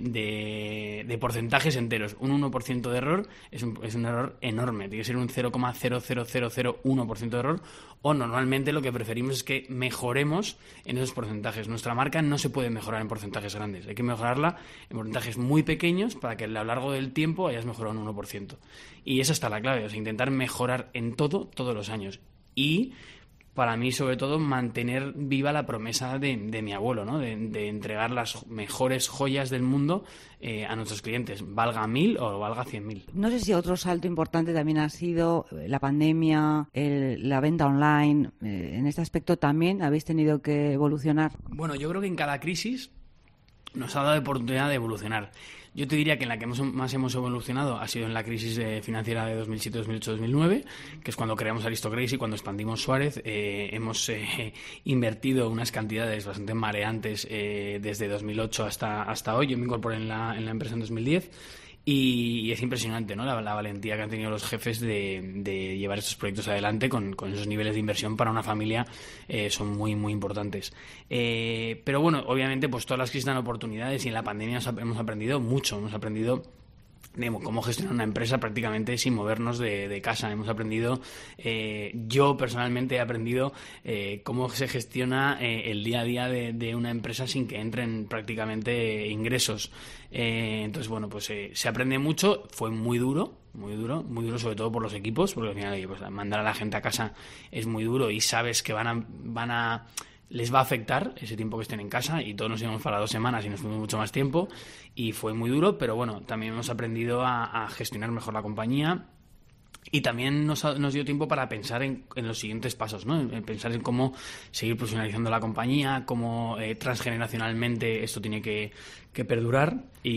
de, de porcentajes enteros. Un uno por ciento de error es un, es un error enorme, tiene que ser un cero coma cero cero cero cero uno por ciento de error, o normalmente lo que preferimos es que mejoremos en esos porcentajes. Nuestra marca no se puede mejorar en porcentajes grandes, hay que mejorarla en porcentajes muy pequeños para que a lo largo del tiempo hayas mejorado un uno por ciento. Y esa está la clave, o sea, intentar mejorar en todo, todos los años. Y para mí, sobre todo, mantener viva la promesa de, de mi abuelo, ¿no? De, de entregar las mejores joyas del mundo eh, a nuestros clientes, valga mil o valga cien mil. No sé si otro salto importante también ha sido la pandemia, el, la venta online. Eh, en este aspecto también habéis tenido que evolucionar. Bueno, yo creo que en cada crisis nos ha dado la oportunidad de evolucionar. Yo te diría que en la que hemos, más hemos evolucionado ha sido en la crisis eh, financiera de dos mil siete, dos mil ocho, dos mil nueve, que es cuando creamos Aristocracy y cuando expandimos Suárez. Eh, hemos eh, invertido unas cantidades bastante mareantes eh, desde dos mil ocho hasta, hasta hoy. Yo me incorporé en la, en la empresa en dos mil diez. Y, y es impresionante, ¿no? La, la valentía que han tenido los jefes de, de llevar estos proyectos adelante con, con esos niveles de inversión para una familia eh, son muy, muy importantes. Eh, pero bueno, obviamente pues todas las crisis dan oportunidades y en la pandemia hemos aprendido mucho, hemos aprendido de cómo gestionar una empresa prácticamente sin movernos de, de casa. Hemos aprendido, eh, yo personalmente he aprendido eh, cómo se gestiona eh, el día a día de, de una empresa sin que entren prácticamente ingresos. Eh, entonces, bueno, pues eh, se aprende mucho. Fue muy duro, muy duro, muy duro sobre todo por los equipos, porque al final oye, pues, mandar a la gente a casa es muy duro y sabes que van a... Van a les va a afectar ese tiempo que estén en casa y todos nos íbamos para dos semanas y nos fuimos mucho más tiempo y fue muy duro, pero bueno, también hemos aprendido a, a gestionar mejor la compañía y también nos, nos dio tiempo para pensar en, en los siguientes pasos, ¿no? En, en pensar en cómo seguir profesionalizando la compañía, cómo eh, transgeneracionalmente esto tiene que, que perdurar y,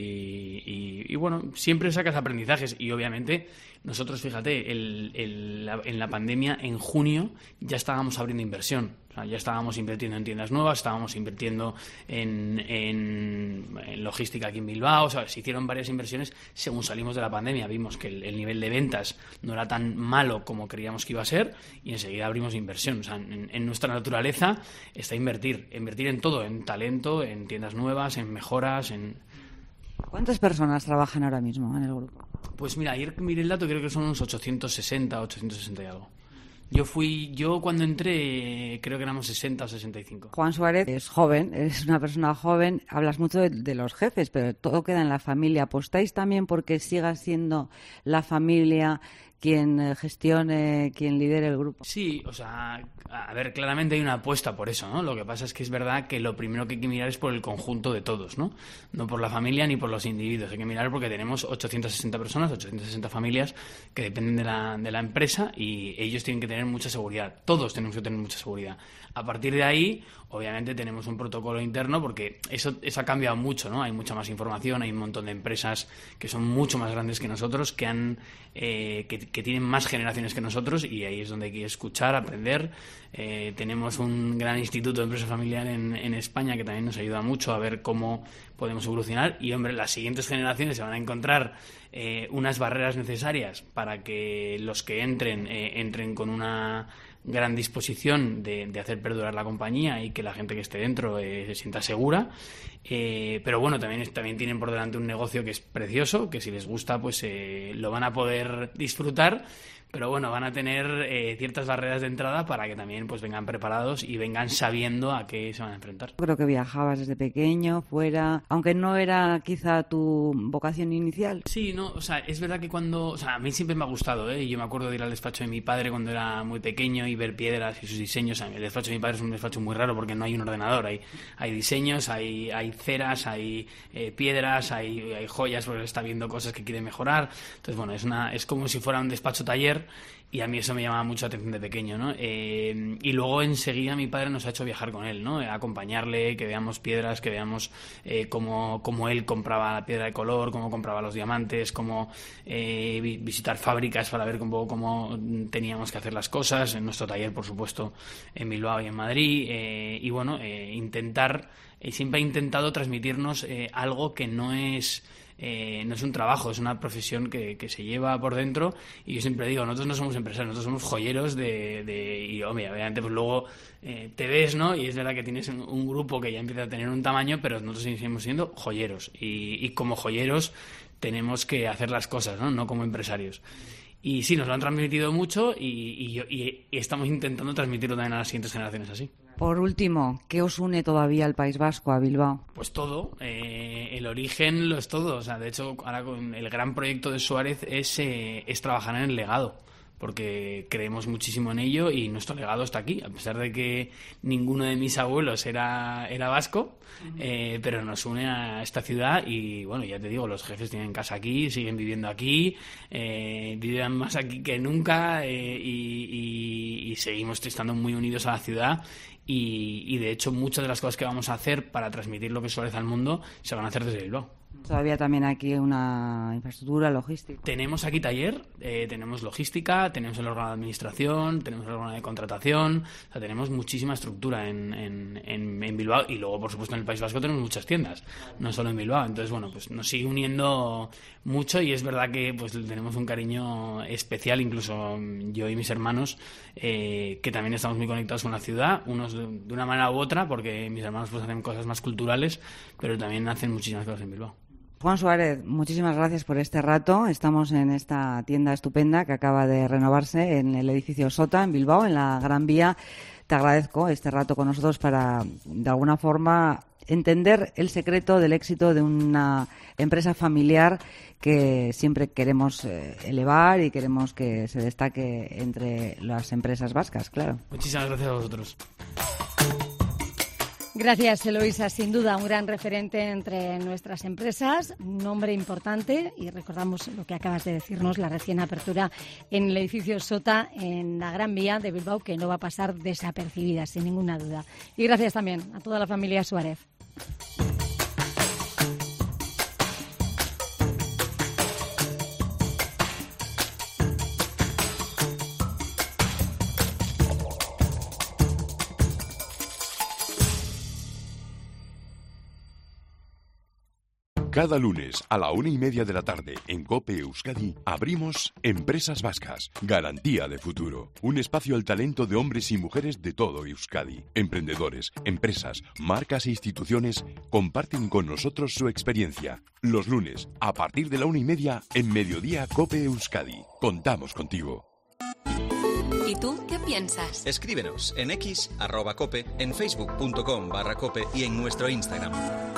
y, y bueno, siempre sacas aprendizajes y obviamente nosotros, fíjate, el, el, la, en la pandemia, en junio, ya estábamos abriendo inversión. O sea, ya estábamos invirtiendo en tiendas nuevas, estábamos invirtiendo en, en, en logística aquí en Bilbao. O sea, se hicieron varias inversiones según salimos de la pandemia. Vimos que el, el nivel de ventas no era tan malo como creíamos que iba a ser y enseguida abrimos inversión. O sea, en, en nuestra naturaleza está invertir. Invertir en todo, en talento, en tiendas nuevas, en mejoras, en... ¿Cuántas personas trabajan ahora mismo en el grupo? Pues mira, ayer miré el dato, creo que son unos ochocientos sesenta, ochocientos sesenta y algo. Yo fui, yo cuando entré creo que éramos sesenta o sesenta y cinco. Juan Suárez es joven, eres una persona joven, hablas mucho de, de los jefes, pero todo queda en la familia. ¿Apostáis también porque siga siendo la familia quien gestione, quien lidere el grupo? Sí, o sea, a ver, claramente hay una apuesta por eso, ¿no? Lo que pasa es que es verdad que lo primero que hay que mirar es por el conjunto de todos, ¿no? No por la familia ni por los individuos. Hay que mirar porque tenemos ochocientas sesenta personas, ochocientas sesenta familias que dependen de la, de la empresa y ellos tienen que tener mucha seguridad. Todos tenemos que tener mucha seguridad. A partir de ahí, obviamente tenemos un protocolo interno porque eso, eso ha cambiado mucho, ¿no? Hay mucha más información, hay un montón de empresas que son mucho más grandes que nosotros, que han eh, que, que tienen más generaciones que nosotros y ahí es donde hay que escuchar, aprender. Eh, tenemos un gran instituto de empresa familiar en, en España que también nos ayuda mucho a ver cómo podemos evolucionar y, hombre, las siguientes generaciones se van a encontrar eh, unas barreras necesarias para que los que entren, eh, entren con una gran disposición de, de hacer perdurar la compañía y que la gente que esté dentro eh, se sienta segura, eh, pero bueno, también, también tienen por delante un negocio que es precioso, que si les gusta pues eh, lo van a poder disfrutar, pero bueno, van a tener eh, ciertas barreras de entrada para que también pues vengan preparados y vengan sabiendo a qué se van a enfrentar. Creo que viajabas desde pequeño, fuera, aunque no era quizá tu vocación inicial. Sí, no, o sea, es verdad que cuando, o sea, a mí siempre me ha gustado, ¿eh? Yo me acuerdo de ir al despacho de mi padre cuando era muy pequeño y ver piedras y sus diseños. El despacho de mi padre es un despacho muy raro porque no hay un ordenador, hay, hay diseños, hay, hay ceras, hay eh, piedras, hay, hay joyas porque está viendo cosas que quiere mejorar. Entonces, bueno, es una, es como si fuera un despacho taller. Y a mí eso me llamaba mucho la atención de pequeño, ¿no? Eh, y luego enseguida mi padre nos ha hecho viajar con él, ¿no? Acompañarle, que veamos piedras, que veamos eh, cómo, cómo él compraba la piedra de color, cómo compraba los diamantes, cómo eh, visitar fábricas para ver cómo, cómo teníamos que hacer las cosas. En nuestro taller, por supuesto, en Bilbao y en Madrid. Eh, y bueno, eh, intentar, eh, siempre ha intentado transmitirnos eh, algo que no es... Eh, no es un trabajo, es una profesión que, que se lleva por dentro y yo siempre digo, nosotros no somos empresarios, nosotros somos joyeros de, de y hombre, obviamente pues luego eh, te ves, ¿no? Y es verdad que tienes un, un grupo que ya empieza a tener un tamaño, pero nosotros seguimos siendo joyeros y, y como joyeros tenemos que hacer las cosas, ¿no? No como empresarios. Y sí, nos lo han transmitido mucho y, y, yo, y, y estamos intentando transmitirlo también a las siguientes generaciones así. Por último, ¿qué os une todavía al País Vasco, a Bilbao? Pues todo. Eh, el origen lo es todo. O sea, de hecho, ahora con el gran proyecto de Suárez es, eh, es trabajar en el legado. porque creemos muchísimo en ello y nuestro legado está aquí, a pesar de que ninguno de mis abuelos era, era vasco, eh, pero nos une a esta ciudad y bueno, ya te digo, los jefes tienen casa aquí, siguen viviendo aquí, eh, viven más aquí que nunca eh, y, y, y seguimos estando muy unidos a la ciudad. Y, y de hecho muchas de las cosas que vamos a hacer para transmitir lo que es Suárez al mundo se van a hacer desde Bilbao. Todavía también aquí una infraestructura logística. Tenemos aquí taller, eh, tenemos logística, tenemos el órgano de administración, tenemos el órgano de contratación, o sea, tenemos muchísima estructura en, en, en, en Bilbao y luego, por supuesto, en el País Vasco tenemos muchas tiendas, no solo en Bilbao. Entonces, bueno, pues nos sigue uniendo mucho y es verdad que pues tenemos un cariño especial, incluso yo y mis hermanos, eh, que también estamos muy conectados con la ciudad, unos de, de una manera u otra, porque mis hermanos pues hacen cosas más culturales, pero también hacen muchísimas cosas en Bilbao. Juan Suárez, muchísimas gracias por este rato. Estamos en esta tienda estupenda que acaba de renovarse en el edificio Sota, en Bilbao, en la Gran Vía. Te agradezco este rato con nosotros para, de alguna forma, entender el secreto del éxito de una empresa familiar que siempre queremos eh, elevar y queremos que se destaque entre las empresas vascas, claro. Muchísimas gracias a vosotros. Gracias, Eloisa. Sin duda, un gran referente entre nuestras empresas, un nombre importante y recordamos lo que acabas de decirnos, la recién apertura en el edificio Sota, en la Gran Vía de Bilbao, que no va a pasar desapercibida, sin ninguna duda. Y gracias también a toda la familia Suárez. Cada lunes a la una y media de la tarde en COPE Euskadi abrimos Empresas Vascas, garantía de futuro. Un espacio al talento de hombres y mujeres de todo Euskadi. Emprendedores, empresas, marcas e instituciones comparten con nosotros su experiencia. Los lunes, a partir de la una y media, en Mediodía COPE Euskadi. Contamos contigo. ¿Y tú qué piensas? Escríbenos en X, arroba cope, en facebook punto com barra cope y en nuestro Instagram.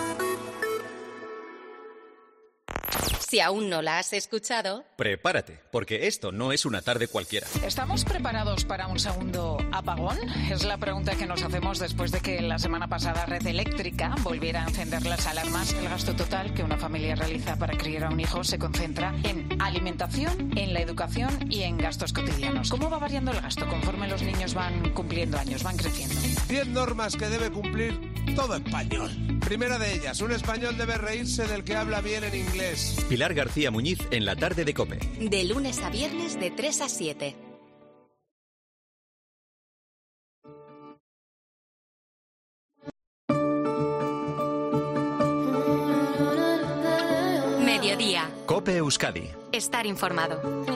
Si aún no la has escuchado, prepárate, porque esto no es una tarde cualquiera. ¿Estamos preparados para un segundo apagón? Es la pregunta que nos hacemos después de que la semana pasada Red Eléctrica volviera a encender las alarmas. El gasto total que una familia realiza para criar a un hijo se concentra en alimentación, en la educación y en gastos cotidianos. ¿Cómo va variando el gasto conforme los niños van cumpliendo años, van creciendo? Diez normas que debe cumplir todo español. Primera de ellas, un español debe reírse del que habla bien en inglés. Pilar García Muñiz en la tarde de COPE. De lunes a viernes de tres a siete. Mediodía. COPE Euskadi. Estar informado.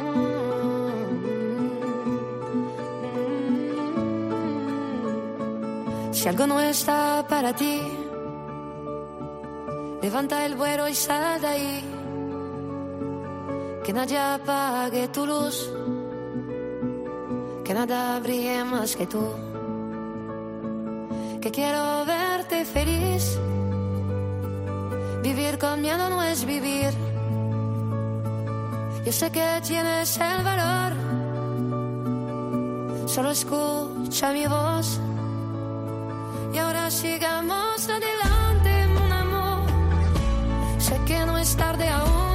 Si algo no está para ti, levanta el vuelo y sal de ahí. Que nadie apague tu luz, que nada brille más que tú. Que quiero verte feliz. Vivir con miedo no es vivir. Yo sé que tienes el valor. Solo escucha mi voz. Y ahora sigamos adelante, mon amor. Sé que no es tarde aún.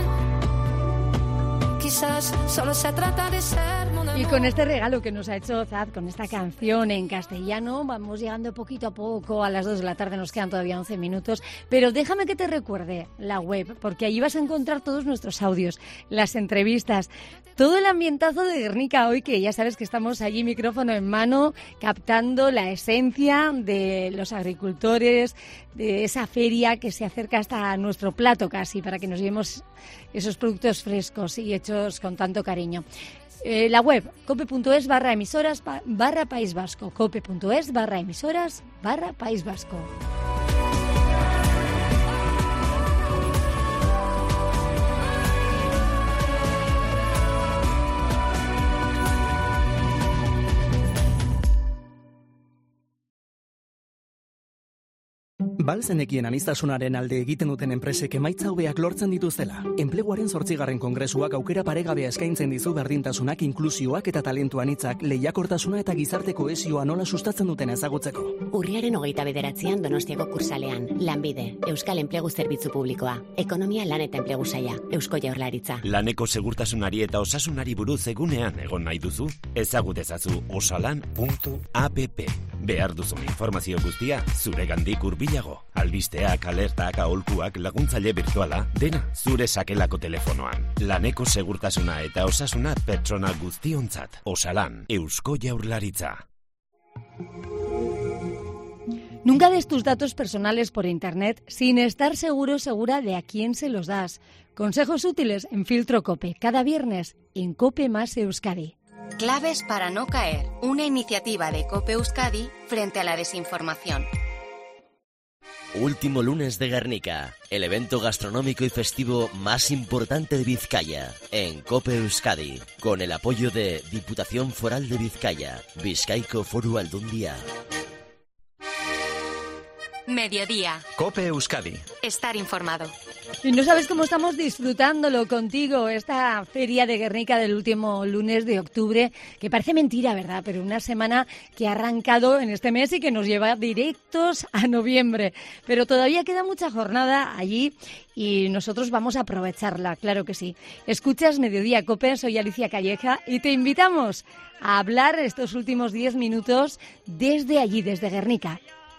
Quizás solo se trata de ser, mon amor. Y con este regalo que nos ha hecho Zad, con esta canción en castellano, vamos llegando poquito a poco a las dos de la tarde, nos quedan todavía once minutos, pero déjame que te recuerde la web, porque allí vas a encontrar todos nuestros audios, las entrevistas, todo el ambientazo de Guernica hoy, que ya sabes que estamos allí micrófono en mano, captando la esencia de los agricultores, de esa feria que se acerca hasta nuestro plato casi, para que nos llevemos esos productos frescos y hechos con tanto cariño. Eh, la web cope.es barra emisoras barra País Vasco, cope.es barra emisoras barra País Vasco. Balzenekien anistasunaren alde egiten duten enpresek emaitza hobeak lortzen dituztela. Enpleguaren zortzigarren kongresuak aukera paregabea eskaintzen dizu berdintasunak, inklusioak eta talentu anitzak, lehiakortasuna eta gizarte kohesioa nola sustatzen duten ezagutzeko. Urriaren hogeita bederatzean Donostiako kursalean, Lanbide, Euskal Enplegu Zerbitzu Publikoa, Ekonomia Lan eta Enplegu Saila, Eusko Jaurlaritza. Laneko segurtasunari eta osasunari buruz egunean egon nahi duzu, ezagut ezazu osalan puntu app. Behar duzun informazio guztia zuregandik hurbilago. Albisteak, alertak, aholkuak, laguntzaile virtuala, dena zure sakelako telefonoan. Laneko segurtasuna eta osasuna pertsona guztiontzat. Osalan, Eusko Jaurlaritza. Nunca des tus datos personales por internet sin estar seguro o segura de a quién se los das. Consejos útiles en Filtro Cope, cada viernes en Cope más Euskadi. Claves para no caer. Una iniciativa de Cope Euskadi frente a la desinformación. Último lunes de Guernica, el evento gastronómico y festivo más importante de Vizcaya, en Cope Euskadi, con el apoyo de Diputación Foral de Vizcaya, Bizkaiko Foru Aldundia. Mediodía. Cope Euskadi. Estar informado. Y no sabes cómo estamos disfrutándolo contigo, esta feria de Guernica del último lunes de octubre, que parece mentira, ¿verdad? Pero una semana que ha arrancado en este mes y que nos lleva directos a noviembre. Pero todavía queda mucha jornada allí y nosotros vamos a aprovecharla, claro que sí. Escuchas Mediodía Cope, soy Alicia Calleja y te invitamos a hablar estos últimos diez minutos desde allí, desde Guernica.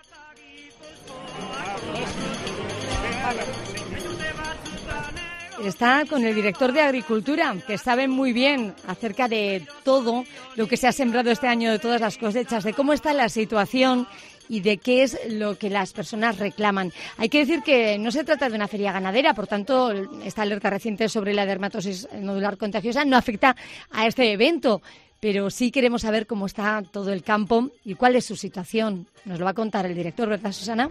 Está con el director de Agricultura, que sabe muy bien acerca de todo lo que se ha sembrado este año, de todas las cosechas, de cómo está la situación y de qué es lo que las personas reclaman. Hay que decir que no se trata de una feria ganadera, por tanto, esta alerta reciente sobre la dermatosis nodular contagiosa no afecta a este evento, pero sí queremos saber cómo está todo el campo y cuál es su situación. Nos lo va a contar el director, ¿verdad, Susana?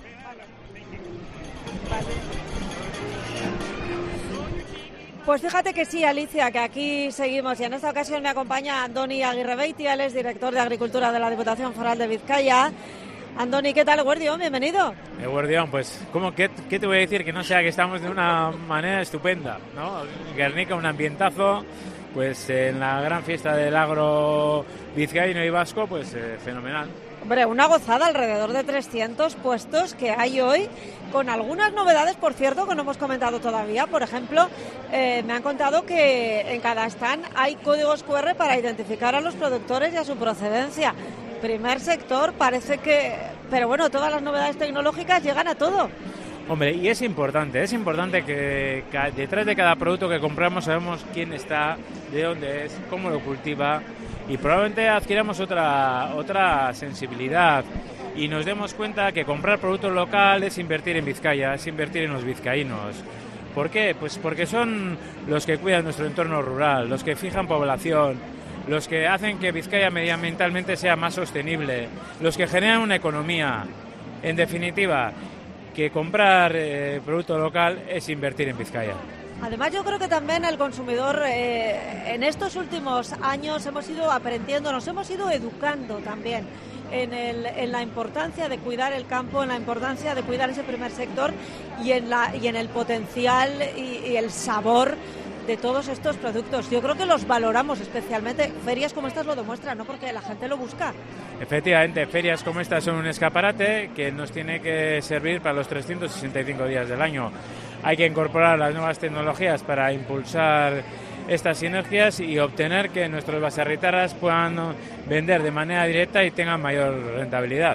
Pues fíjate que sí, Alicia, que aquí seguimos y en esta ocasión me acompaña Andoni Aguirrebeitia, él es director de Agricultura de la Diputación Foral de Vizcaya. Andoni, ¿qué tal, Eguerdión? Bienvenido. Eguerdión, pues, ¿cómo, qué, ¿qué te voy a decir? Que no sea que estamos de una manera estupenda, ¿no? Guernica, un ambientazo, pues en la gran fiesta del agro vizcaíno y vasco, pues eh, fenomenal. Hombre, una gozada, alrededor de trescientos puestos que hay hoy, con algunas novedades, por cierto, que no hemos comentado todavía. Por ejemplo, eh, me han contado que en cada stand hay códigos cu erre para identificar a los productores y a su procedencia. Primer sector, parece que... Pero bueno, todas las novedades tecnológicas llegan a todo. Hombre, y es importante, es importante que, que detrás de cada producto que compramos sabemos quién está, de dónde es, cómo lo cultiva, y probablemente adquiramos otra, otra sensibilidad y nos demos cuenta que comprar producto local es invertir en Vizcaya, es invertir en los vizcaínos. ¿Por qué? Pues porque son los que cuidan nuestro entorno rural, los que fijan población, los que hacen que Vizcaya medioambientalmente sea más sostenible, los que generan una economía. En definitiva, que comprar eh, producto local es invertir en Vizcaya. Además, yo creo que también el consumidor, eh, en estos últimos años hemos ido aprendiendo, nos hemos ido educando también en, el, en la importancia de cuidar el campo, en la importancia de cuidar ese primer sector y en, la, y en el potencial y, y el sabor de todos estos productos. Yo creo que los valoramos especialmente. Ferias como estas lo demuestran, ¿no? Porque la gente lo busca. Efectivamente, ferias como estas son un escaparate que nos tiene que servir para los trescientos sesenta y cinco días del año. Hay que incorporar las nuevas tecnologías para impulsar estas sinergias y obtener que nuestros baserritarras puedan vender de manera directa y tengan mayor rentabilidad.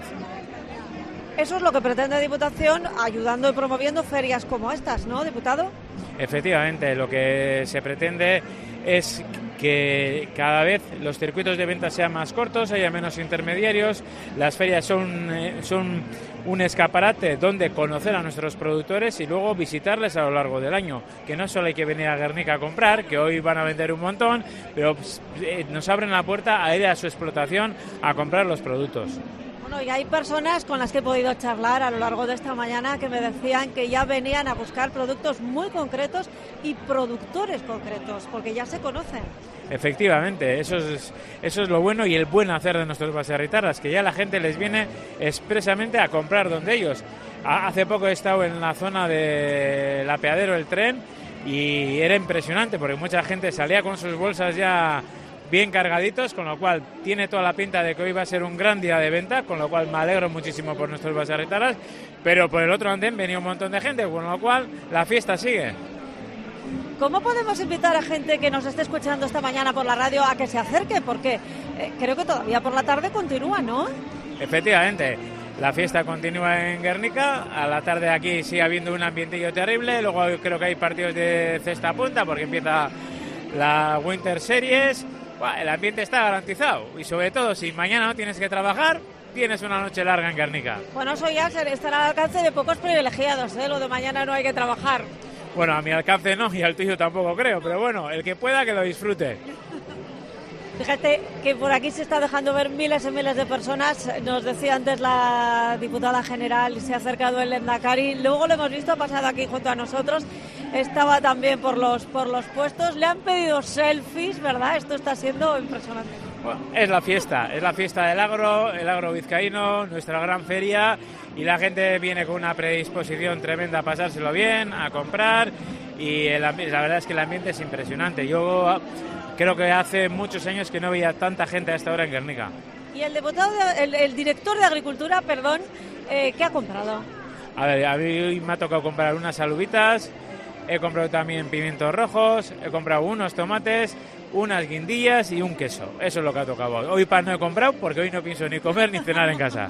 Eso es lo que pretende Diputación, ayudando y promoviendo ferias como estas, ¿no, diputado? Efectivamente, lo que se pretende es que cada vez los circuitos de venta sean más cortos, haya menos intermediarios. Las ferias son, eh, son un escaparate donde conocer a nuestros productores y luego visitarles a lo largo del año, que no solo hay que venir a Guernica a comprar, que hoy van a vender un montón, pero eh, nos abren la puerta a ir a su explotación a comprar los productos. Bueno, y hay personas con las que he podido charlar a lo largo de esta mañana que me decían que ya venían a buscar productos muy concretos y productores concretos, porque ya se conocen. Efectivamente, eso es, eso es lo bueno y el buen hacer de nuestros baserritarras, que ya la gente les viene expresamente a comprar donde ellos. Hace poco he estado en la zona del apeadero del tren y era impresionante porque mucha gente salía con sus bolsas ya bien cargaditos, con lo cual tiene toda la pinta de que hoy va a ser un gran día de venta, con lo cual me alegro muchísimo por nuestros basarretaras, pero por el otro andén venía un montón de gente, con lo cual la fiesta sigue. ¿Cómo podemos invitar a gente que nos esté escuchando esta mañana por la radio a que se acerque? Porque eh, creo que todavía por la tarde continúa, ¿no? Efectivamente, la fiesta continúa en Guernica, a la tarde aquí sigue habiendo un ambientillo terrible, luego creo que hay partidos de cesta punta porque empieza la Winter Series. Buah, el ambiente está garantizado y sobre todo si mañana no tienes que trabajar, tienes una noche larga en Guernica. Bueno, eso ya estará al alcance de pocos privilegiados, ¿eh? Lo de mañana no hay que trabajar. Bueno, a mi alcance no y al tuyo tampoco creo, pero bueno, el que pueda que lo disfrute. Fíjate que por aquí se está dejando ver miles y miles de personas. Nos decía antes la diputada general, se ha acercado el Lehendakari. Luego lo hemos visto, ha pasado aquí junto a nosotros. Estaba también por los, por los puestos. Le han pedido selfies, ¿verdad? Esto está siendo impresionante. Bueno, es la fiesta, es la fiesta del agro, el agro vizcaíno, nuestra gran feria. Y la gente viene con una predisposición tremenda a pasárselo bien, a comprar. Y el, la verdad es que el ambiente es impresionante. Yo creo que hace muchos años que no veía tanta gente a esta hora en Guernica. Y el diputado, de, el, el director de Agricultura, perdón, eh, ¿qué ha comprado? A ver, a mí me ha tocado comprar unas alubitas, he comprado también pimientos rojos, he comprado unos tomates, unas guindillas y un queso. Eso es lo que ha tocado hoy. Hoy pan no he comprado porque hoy no pienso ni comer ni cenar en casa.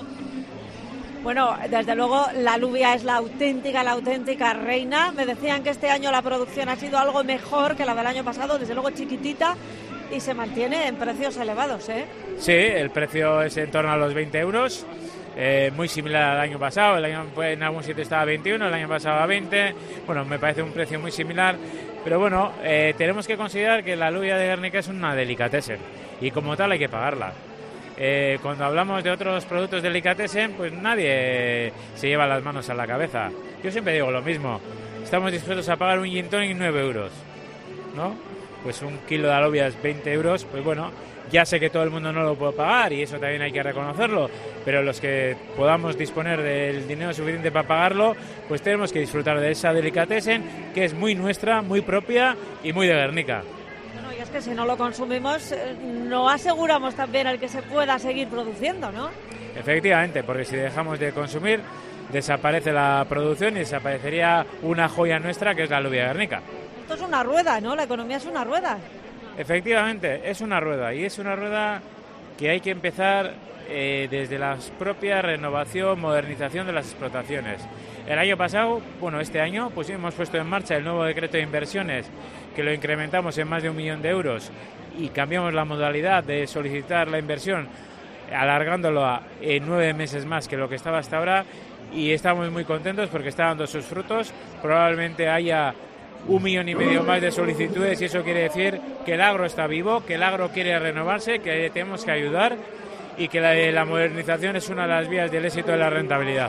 Bueno, desde luego la alubia es la auténtica, la auténtica reina. Me decían que este año la producción ha sido algo mejor que la del año pasado, desde luego chiquitita, y se mantiene en precios elevados, ¿eh? Sí, el precio es en torno a los veinte euros, eh, muy similar al año pasado. El año en algún sitio estaba a veintiuno, el año pasado a veinte. Bueno, me parece un precio muy similar, pero bueno, eh, tenemos que considerar que la alubia de Guernica es una delicatessen y como tal hay que pagarla. Eh, cuando hablamos de otros productos delicatessen, pues nadie se lleva las manos a la cabeza. Yo siempre digo lo mismo, estamos dispuestos a pagar un gin tonic nueve euros, ¿no? Pues un kilo de alubias veinte euros, pues bueno, ya sé que todo el mundo no lo puede pagar y eso también hay que reconocerlo, pero los que podamos disponer del dinero suficiente para pagarlo, pues tenemos que disfrutar de esa delicatessen que es muy nuestra, muy propia y muy de Guernica. Y es que si no lo consumimos, no aseguramos también el que se pueda seguir produciendo, ¿no? Efectivamente, porque si dejamos de consumir, desaparece la producción y desaparecería una joya nuestra que es la alubia de Guernica. Esto es una rueda, ¿no? La economía es una rueda. Efectivamente, es una rueda y es una rueda que hay que empezar eh, desde la propia renovación, modernización de las explotaciones. El año pasado, bueno, este año, pues hemos puesto en marcha el nuevo decreto de inversiones que lo incrementamos en más de un millón de euros y cambiamos la modalidad de solicitar la inversión alargándolo a eh, nueve meses más que lo que estaba hasta ahora y estamos muy contentos porque está dando sus frutos. Probablemente haya un millón y medio más de solicitudes y eso quiere decir que el agro está vivo, que el agro quiere renovarse, que tenemos que ayudar y que la, la modernización es una de las vías del éxito de la rentabilidad.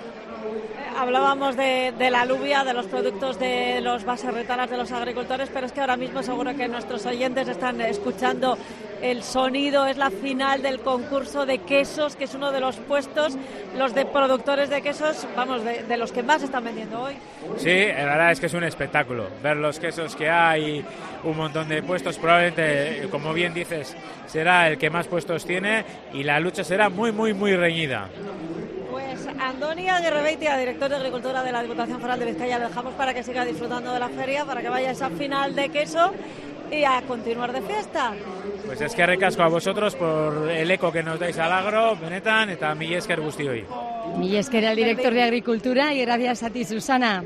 Hablábamos de, de la alubia, de los productos de los baserretaras de los agricultores, pero es que ahora mismo seguro que nuestros oyentes están escuchando el sonido. Es la final del concurso de quesos, que es uno de los puestos, los de productores de quesos, vamos, de, de los que más están vendiendo hoy. Sí, la verdad es que es un espectáculo ver los quesos que hay, un montón de puestos. Probablemente, como bien dices, será el que más puestos tiene y la lucha será muy, muy, muy reñida. Pues Andoni Aguirrebeitia, director de Agricultura de la Diputación Foral de Vizcaya, le dejamos para que siga disfrutando de la feria, para que vaya a esa final de queso y a continuar de fiesta. Pues es que recasco a vosotros por el eco que nos dais al agro, benetan, eta mila esker guztioi. Mila esker al director de Agricultura y gracias a ti, Susana.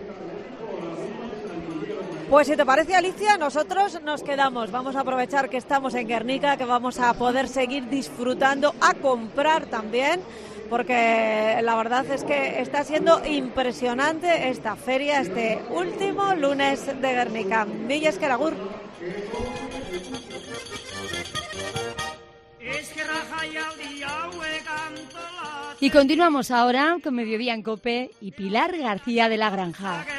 Pues si te parece, Alicia, nosotros nos quedamos. Vamos a aprovechar que estamos en Guernica, que vamos a poder seguir disfrutando, a comprar también, porque la verdad es que está siendo impresionante esta feria, este último lunes de Guernica. Mila esker, agur. Y continuamos ahora con Mediodía en COPE y Pilar García de la Granja.